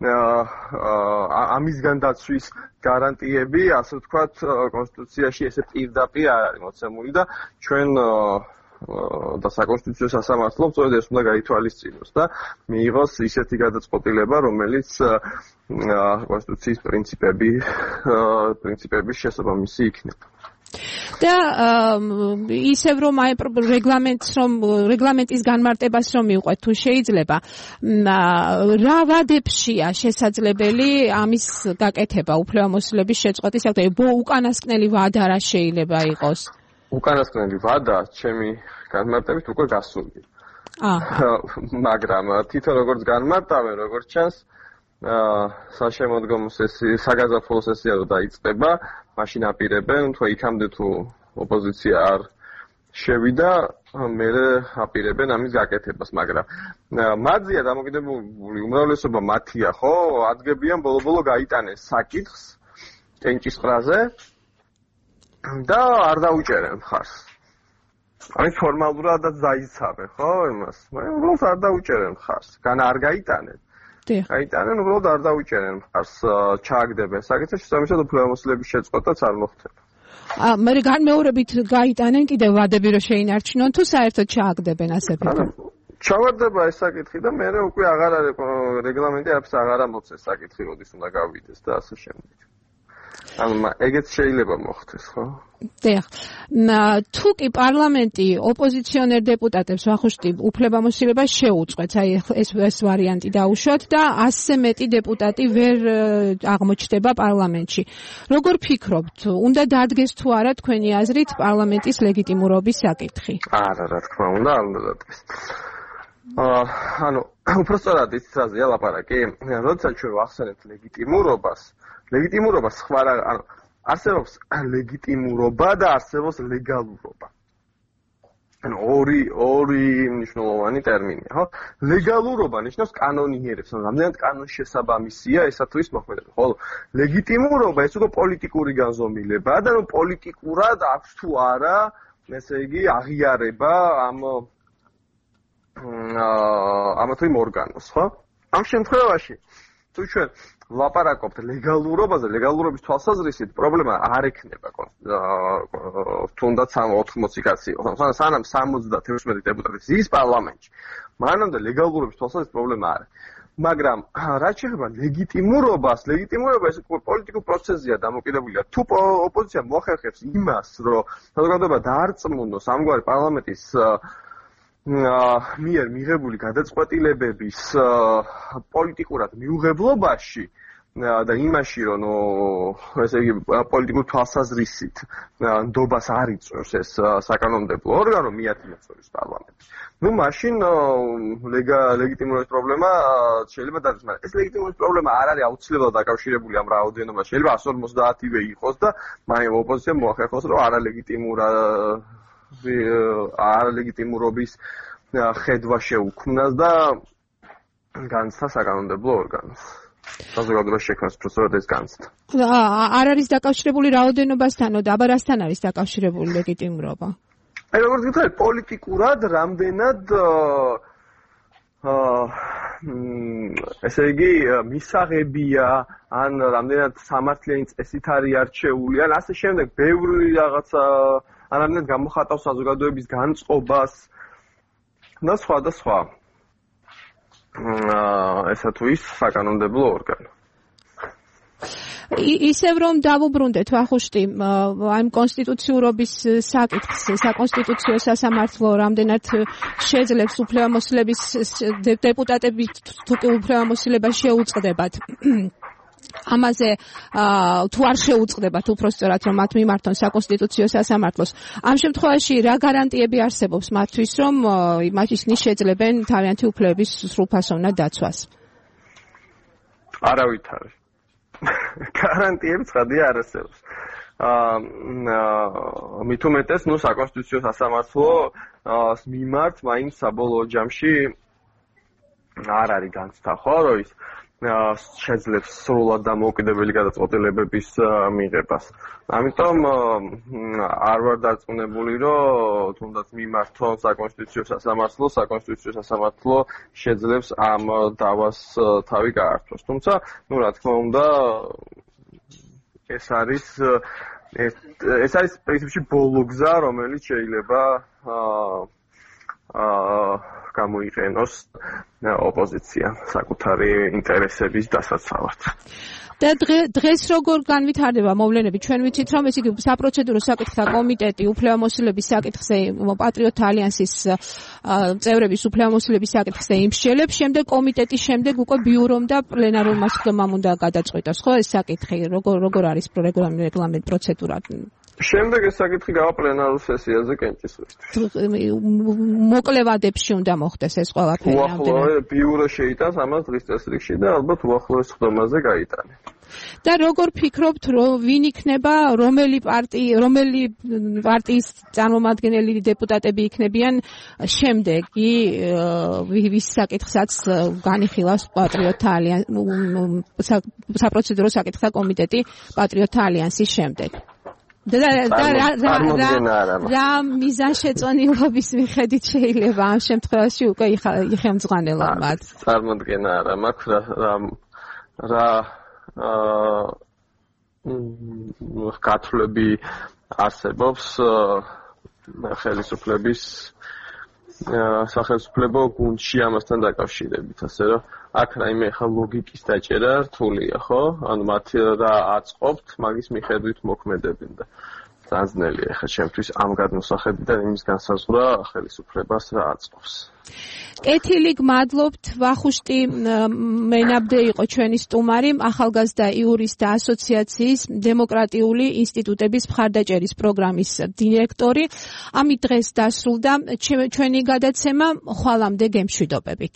[SPEAKER 6] ამისგან დაცვის გარანტიები, ასე ვთქვათ, კონსტიტუციაში ესე პირდაპირ არ არის მოცემული და ჩვენ და საკონსტიტუციო სასამართლომ სწორედ ეს უნდა გაითვალისწინოს და მიიღოს ისეთი გადაწყვეტილება, რომელიც კონსტიტუციის პრინციპები პრინციპების შესაბამისი იქნება.
[SPEAKER 1] და ისევ რომ აი რეგლამენტს რომ რეგლამენტის განმარტებას რომ მიყვეთ თუ შეიძლება რა ვადებშია შესაძლებელი ამის გაკეთება უფლებამოსილების შეწყვეტის საკითხი უკანასკნელი ვადა რა შეიძლება იყოს?
[SPEAKER 6] უკანასკნელი ვადა ჩემი განმარტებით უკვე გასულია. აა მაგრამ თვითონ როგორც განმარტავენ, როგორც ჩანს საშემოდგომო სესია, საგაზაფხულო სესია რო დაიწყება, მაშინ აპირებენ, თუ იქამდე თუ ოპოზიცია არ შევიდა, მე აპირებენ ამის გაკეთებას, მაგრამ მათზეა დამოკიდებული უმრავლესობა მათია, ხო, ადგენიან ბოლო-ბოლო გაიტანეს საკითხს კენჭისყრაზე და არ დაუჭერენ მხარს. აი ფორმალურადაც დაიცავენ, ხო, იმას, მაგრამ უბრალოდ არ დაუჭერენ მხარს, განა არ გაიტანენ. გაიტანენ, უბრალოდ არ დაუჭერენ მხარს, ჩააგდებენ საკითხს, შესაბამისად უფლებამოსილების შეწყვეტაც არ მოხდება.
[SPEAKER 1] აა, მე განმეორებით გაიტანენ კიდევ ვადები რომ შეინარჩუნონ თუ საერთოდ ჩააგდებენ ასე ფიქრობ?
[SPEAKER 6] ჩავარდება ეს საკითხი და მე უკვე აღარ არის რეგლამენტი არაფერს აღარ ამოცეს საკითხი, როდის უნდა გავიდეს და ასე შემდეგ. ანუ ეგეც შეიძლება მოხდეს, ხო?
[SPEAKER 1] დიახ. თუ კი პარლამენტი ოპოზიციონერ დეპუტატებს ვახუშტი უფლებამოსილებას შეუწყვეტს, აი ეს ეს ვარიანტი დაუშვათ და ასზე მეტი დეპუტატი ვერ აღმოჩნდება პარლამენტში. როგორ ფიქრობთ, უნდა დადგეს თუ არა თქვენი აზრით პარლამენტის ლეგიტიმურობის საკითხი?
[SPEAKER 6] არა, რა თქმა უნდა, არ უნდა დადგეს. აა, ანუ უბრალოდ ის რაზეა ლაპარაკი? როდესაც ჩვენ ვახსენებთ ლეგიტიმურობას, ლეგიტიმურობას სხვა რა, ანუ არსებობს ლეგიტიმურობა და არსებობს ლეგალურობა. ანუ ორი ორი მნიშვნელოვანი ტერმინია, ხო? ლეგალურობა ნიშნავს კანონიერებს, ანუ რამდენად კანონის შესაბამისია ესა თუ ის მოქმედება. ხოლო ლეგიტიმურობა ეს უკვე პოლიტიკური განზომილებაა და ნუ პოლიტიკურად აქვს თუ არა, ესე იგი, აღიარება ამ ამ თუ იმ ორგანოს, ხო? ამ შემთხვევაში თუ ჩვენ ლაპარაკობთ ლეგალურობაზე, ლეგალურობის თვალსაზრისით პრობლემა არ ექნება თუნდაც ოთხმოცი კაცი, სანამ სამოცდათექვსმეტი დეპუტატი ზის პარლამენტში. მანამდე ლეგალურობის თვალსაზრისით პრობლემა არ არის. მაგრამ რაც შეეხება ლეგიტიმურობას, ლეგიტიმურობა ეს პოლიტიკურ პროცესია დამოკიდებულია. თუ ოპოზიცია მოახერხებს იმას, რომ საზოგადოება დაარწმუნოს ამგვარი პარლამენტის მიერ მიღებული გადაწყვეტილებების პოლიტიკურად მიუღებლობაში და იმაში, რომ ესე იგი პოლიტიკურ თვალსაზრისით ნდობას არ იწვევს ეს საკანონმდებლო ორგანო მიათმოწვევს პარლამენტი. ნუ მაშინ ლეგიტიმურობის პრობლემა შეიძლება დადგეს, მაგრამ ეს ლეგიტიმურობის პრობლემა არ არის აუცილებლად დაკავშირებული ამ რაოდენობას. შეიძლება εκατს ორმოცდაათივე იყოს და მაინც ოპოზიცია მოახერხოს, რომ არალეგიტიმურა არალეგიტიმურობის ხედვა შეუქმნას და განცდა საკანონმდებლო ორგანოს. საზოგადოების შექმნას პროცედურად ეს განცდა.
[SPEAKER 1] არ არის დაკავშირებული რაოდენობასთან, და აბა რასთან არის დაკავშირებული ლეგიტიმურობა?
[SPEAKER 6] აი როგორც გითხარით, პოლიტიკურად რამდენად აა ესე იგი მისაღებია ან რამდენად სამართლიანი წესით არის არჩეული, ან ასე შემდეგ, ბევრი რაღაცა ან რამდენად გამოხატავს საზოგადოების განწყობას და სხვა და სხვა. ესა თუ ის საკანონმდებლო ორგანო.
[SPEAKER 1] ისევ რომ დავუბრუნდეთ ვახუშტი ამ კონსტიტუციურობის საკითხს, საკონსტიტუციო სასამართლო რამდენად შეძლებს უფლებამოსილების დეპუტატები თუ კი უფლებამოსილებას შეუწყდებათ. ამაზე თუ არ შეუწყდებათ უпростоრად რომ მათ მიმართონ საკონსტიტუციო სასამართლოს. ამ შემთხვევაში რა გარანტიები არსებობს მათთვის, რომ ისინი შეძლებენ თავიანთი უფლებების სრულფასოვნად დაცვას?
[SPEAKER 6] არავითარი. გარანტიები ცხადია არ არსებობს. აა მით უმეტეს, ნუ საკონსტიტუციო სასამართლოს მიმართ მაინც საბოლოო ჯამში არ არის განცდა, ხო, რომ ის შეძლებს სრულად დამოუკიდებელი გადაწყვეტილებების მიღებას. ამიტომ არ ვარ დარწმუნებული, რომ თუნდაც მიმართონ საკონსტიტუციო სასამართლო, საკონსტიტუციო სასამართლო შეძლებს ამ დავას თავი გაართვას. თუმცა, ნუ რა თქმა უნდა, ეს არის ეს არის პრინციპში ბოლო გზა, რომელიც შეიძლება აა გამოიყენოს ოპოზიცია საკუთარი ინტერესების დასაცავად.
[SPEAKER 1] და დღეს როგორ განვითარდება მოვლენები? ჩვენ ვიცით, რომ ეს იგი საპროცედურო საკითხთა კომიტეტი უფლებამოსილების საკითხზე, პატრიოტთა ალიანსის წევრების უფლებამოსილების საკითხზე იმსჯელებს, შემდეგ კომიტეტის შემდეგ უკვე ბიურომ და პლენარულ მასშტაბამ უნდა გადაწყვეტოს, ხო, ეს საკითხი, როგორ როგორ არის რეგლამენტ პროცედურა?
[SPEAKER 6] შემდეგ ეს საკითხი გავა პლენარულ სესიაზე კენჭისყრისთვის.
[SPEAKER 1] მოკლევადებში უნდა მოხდეს ეს ყველაფერი.
[SPEAKER 6] უახლოე ბიურო შეიტანს ამას დღის წესრიგში და ალბათ უახლოეს ხდომაზე გაიტანა.
[SPEAKER 1] და როგორ ფიქრობთ, რომ ვინ იქნება, რომელი პარტია, რომელი პარტიის წარმომადგენელი დეპუტატები იქნებიან შემდეგი ვის საკითხსაც განიხილავს პატრიოტთა ალიანსი, საპროცედურო საკითხთა კომიტეტი პატრიოტთა ალიანსის შემდეგ? და რა მიზანშეწონილობის მიხედვით შეიძლება ამ შემთხვევაში უკვე იხელმძღვანელო მათ?
[SPEAKER 6] წარმოდგენა არა მაქვს რა რა გათვლები არსებობს ხელისუფლების სახელმწიფო გუნდში ამასთან დაკავშირებით, ასე რომ აქ რაიმე ხა ლოგიკის დაჭერა რთულია, ხო? ანუ მათ რა აწყობთ, მაგის მიხედვით მოქმედებენ და ძანძნელია ხა ჩემთვის ამ გადმოსახედიდან იმის განსაზღვრა ხელისუფლებას რა აწყობს.
[SPEAKER 1] კეთილი გმადლობთ, ვახუშტი მენაბდე იყო ჩვენი სტუმარი, ახალგაზრდა იურისტთა ასოციაციის დემოკრატიული ინსტიტუტების მხარდაჭერის პროგრამის დირექტორი. ამით დღეს დასრულდა ჩვენი გადაცემა, ხვალამდე გემშვიდობებით.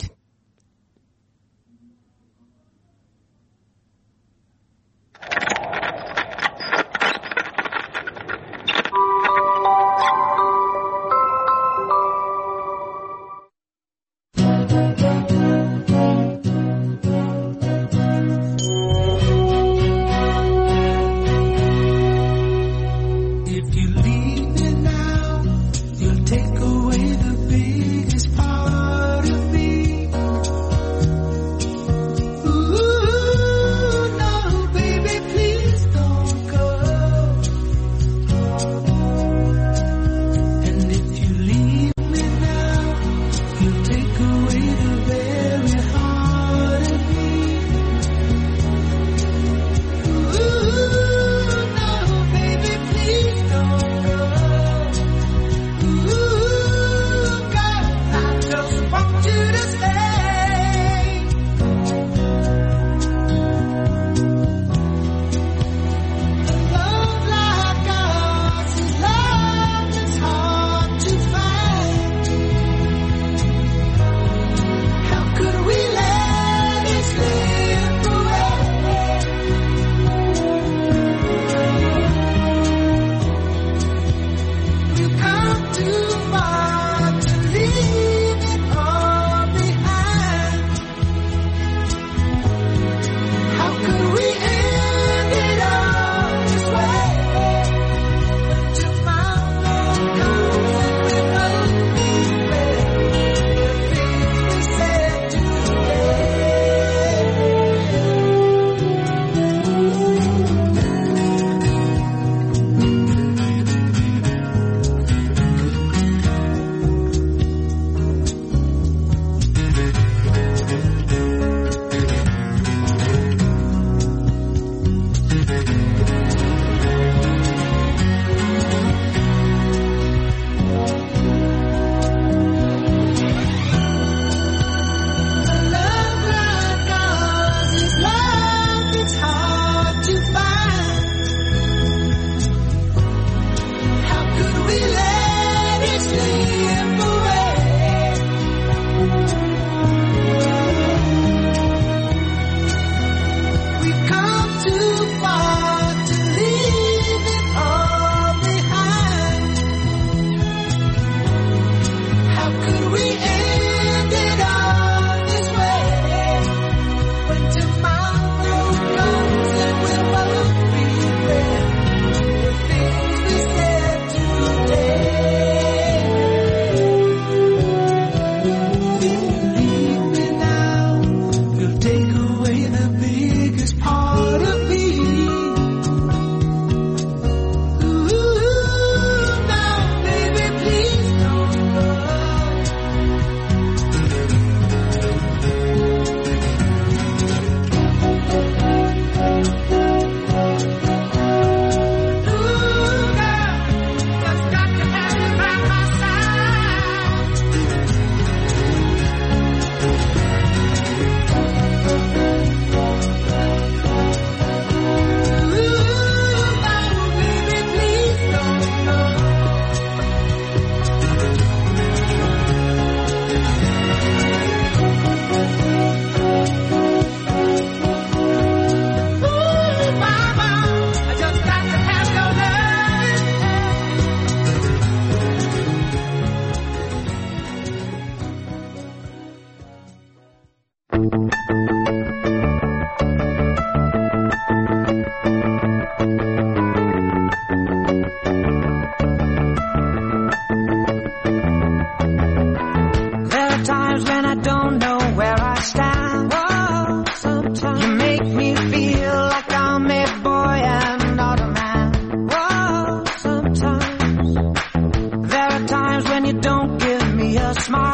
[SPEAKER 7] Smile.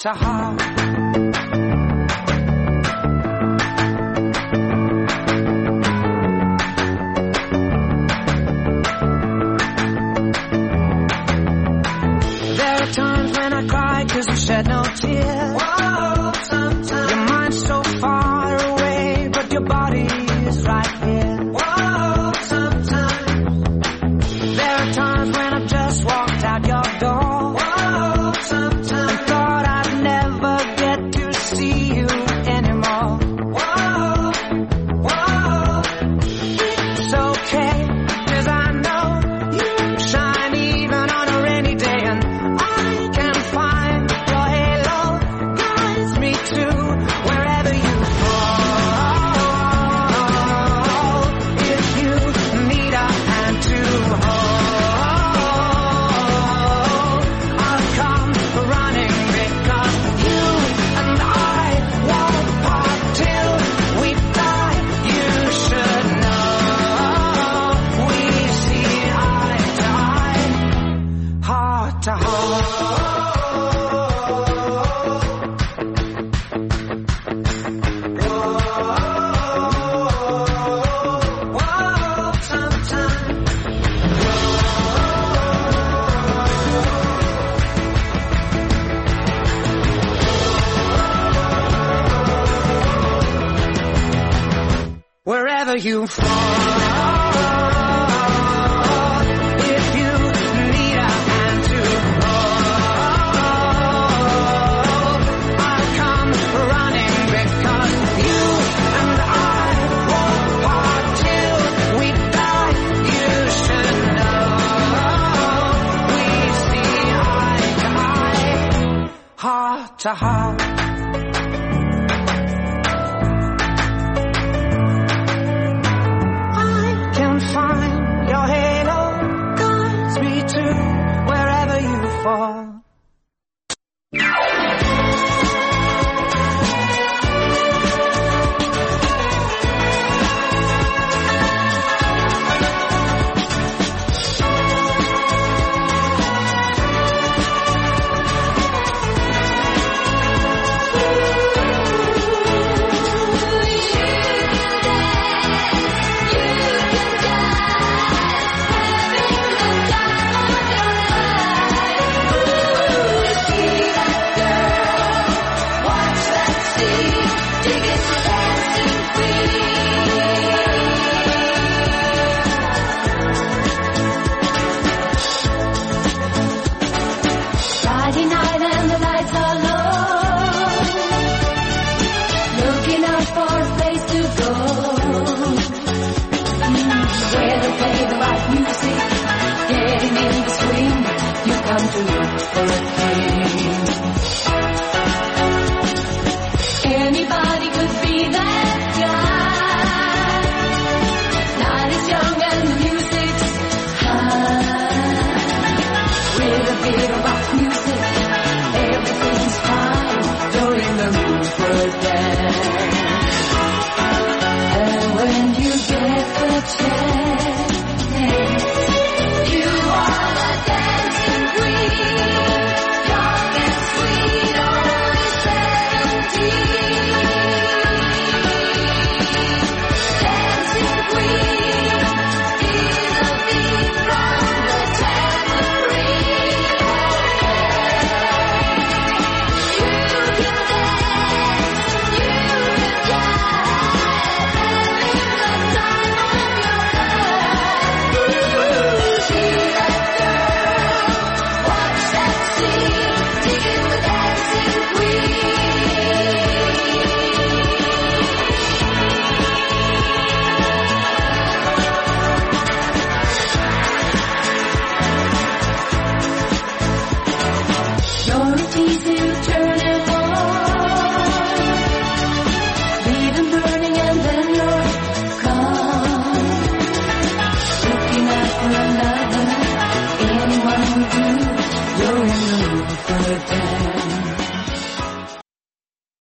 [SPEAKER 7] to heart. There are times when I cry 'cause you shed no tears. Whoa, sometimes your mind's so far away, but your body is right here. Whoa, sometimes there are times when I just walked out your door. Whoa, sometimes thought I'd never get to see you anymore. Whoa, whoa, it's okay, 'cause I know you shine even on a rainy day, and I can find your halo guides me to wherever you fall. If you need a hand to hold, I'll come running because you and I won't part till we die. You should know we see eye to eye, heart to heart. Whoa, sometimes wherever you fall, if you need a hand to hold, I'll come running because you and I won't part till we die. You should know we see eye to eye, heart to heart. I can find your halo guides me to wherever you fall.
[SPEAKER 8] Friday night and the lights are low, looking out for a place to go, mm, where they play the right music, getting in the swing, you come to look for a king. Anybody could be that guy, night is young and the music's high, with a bit of rock music, everything's fine. You're in the mood for a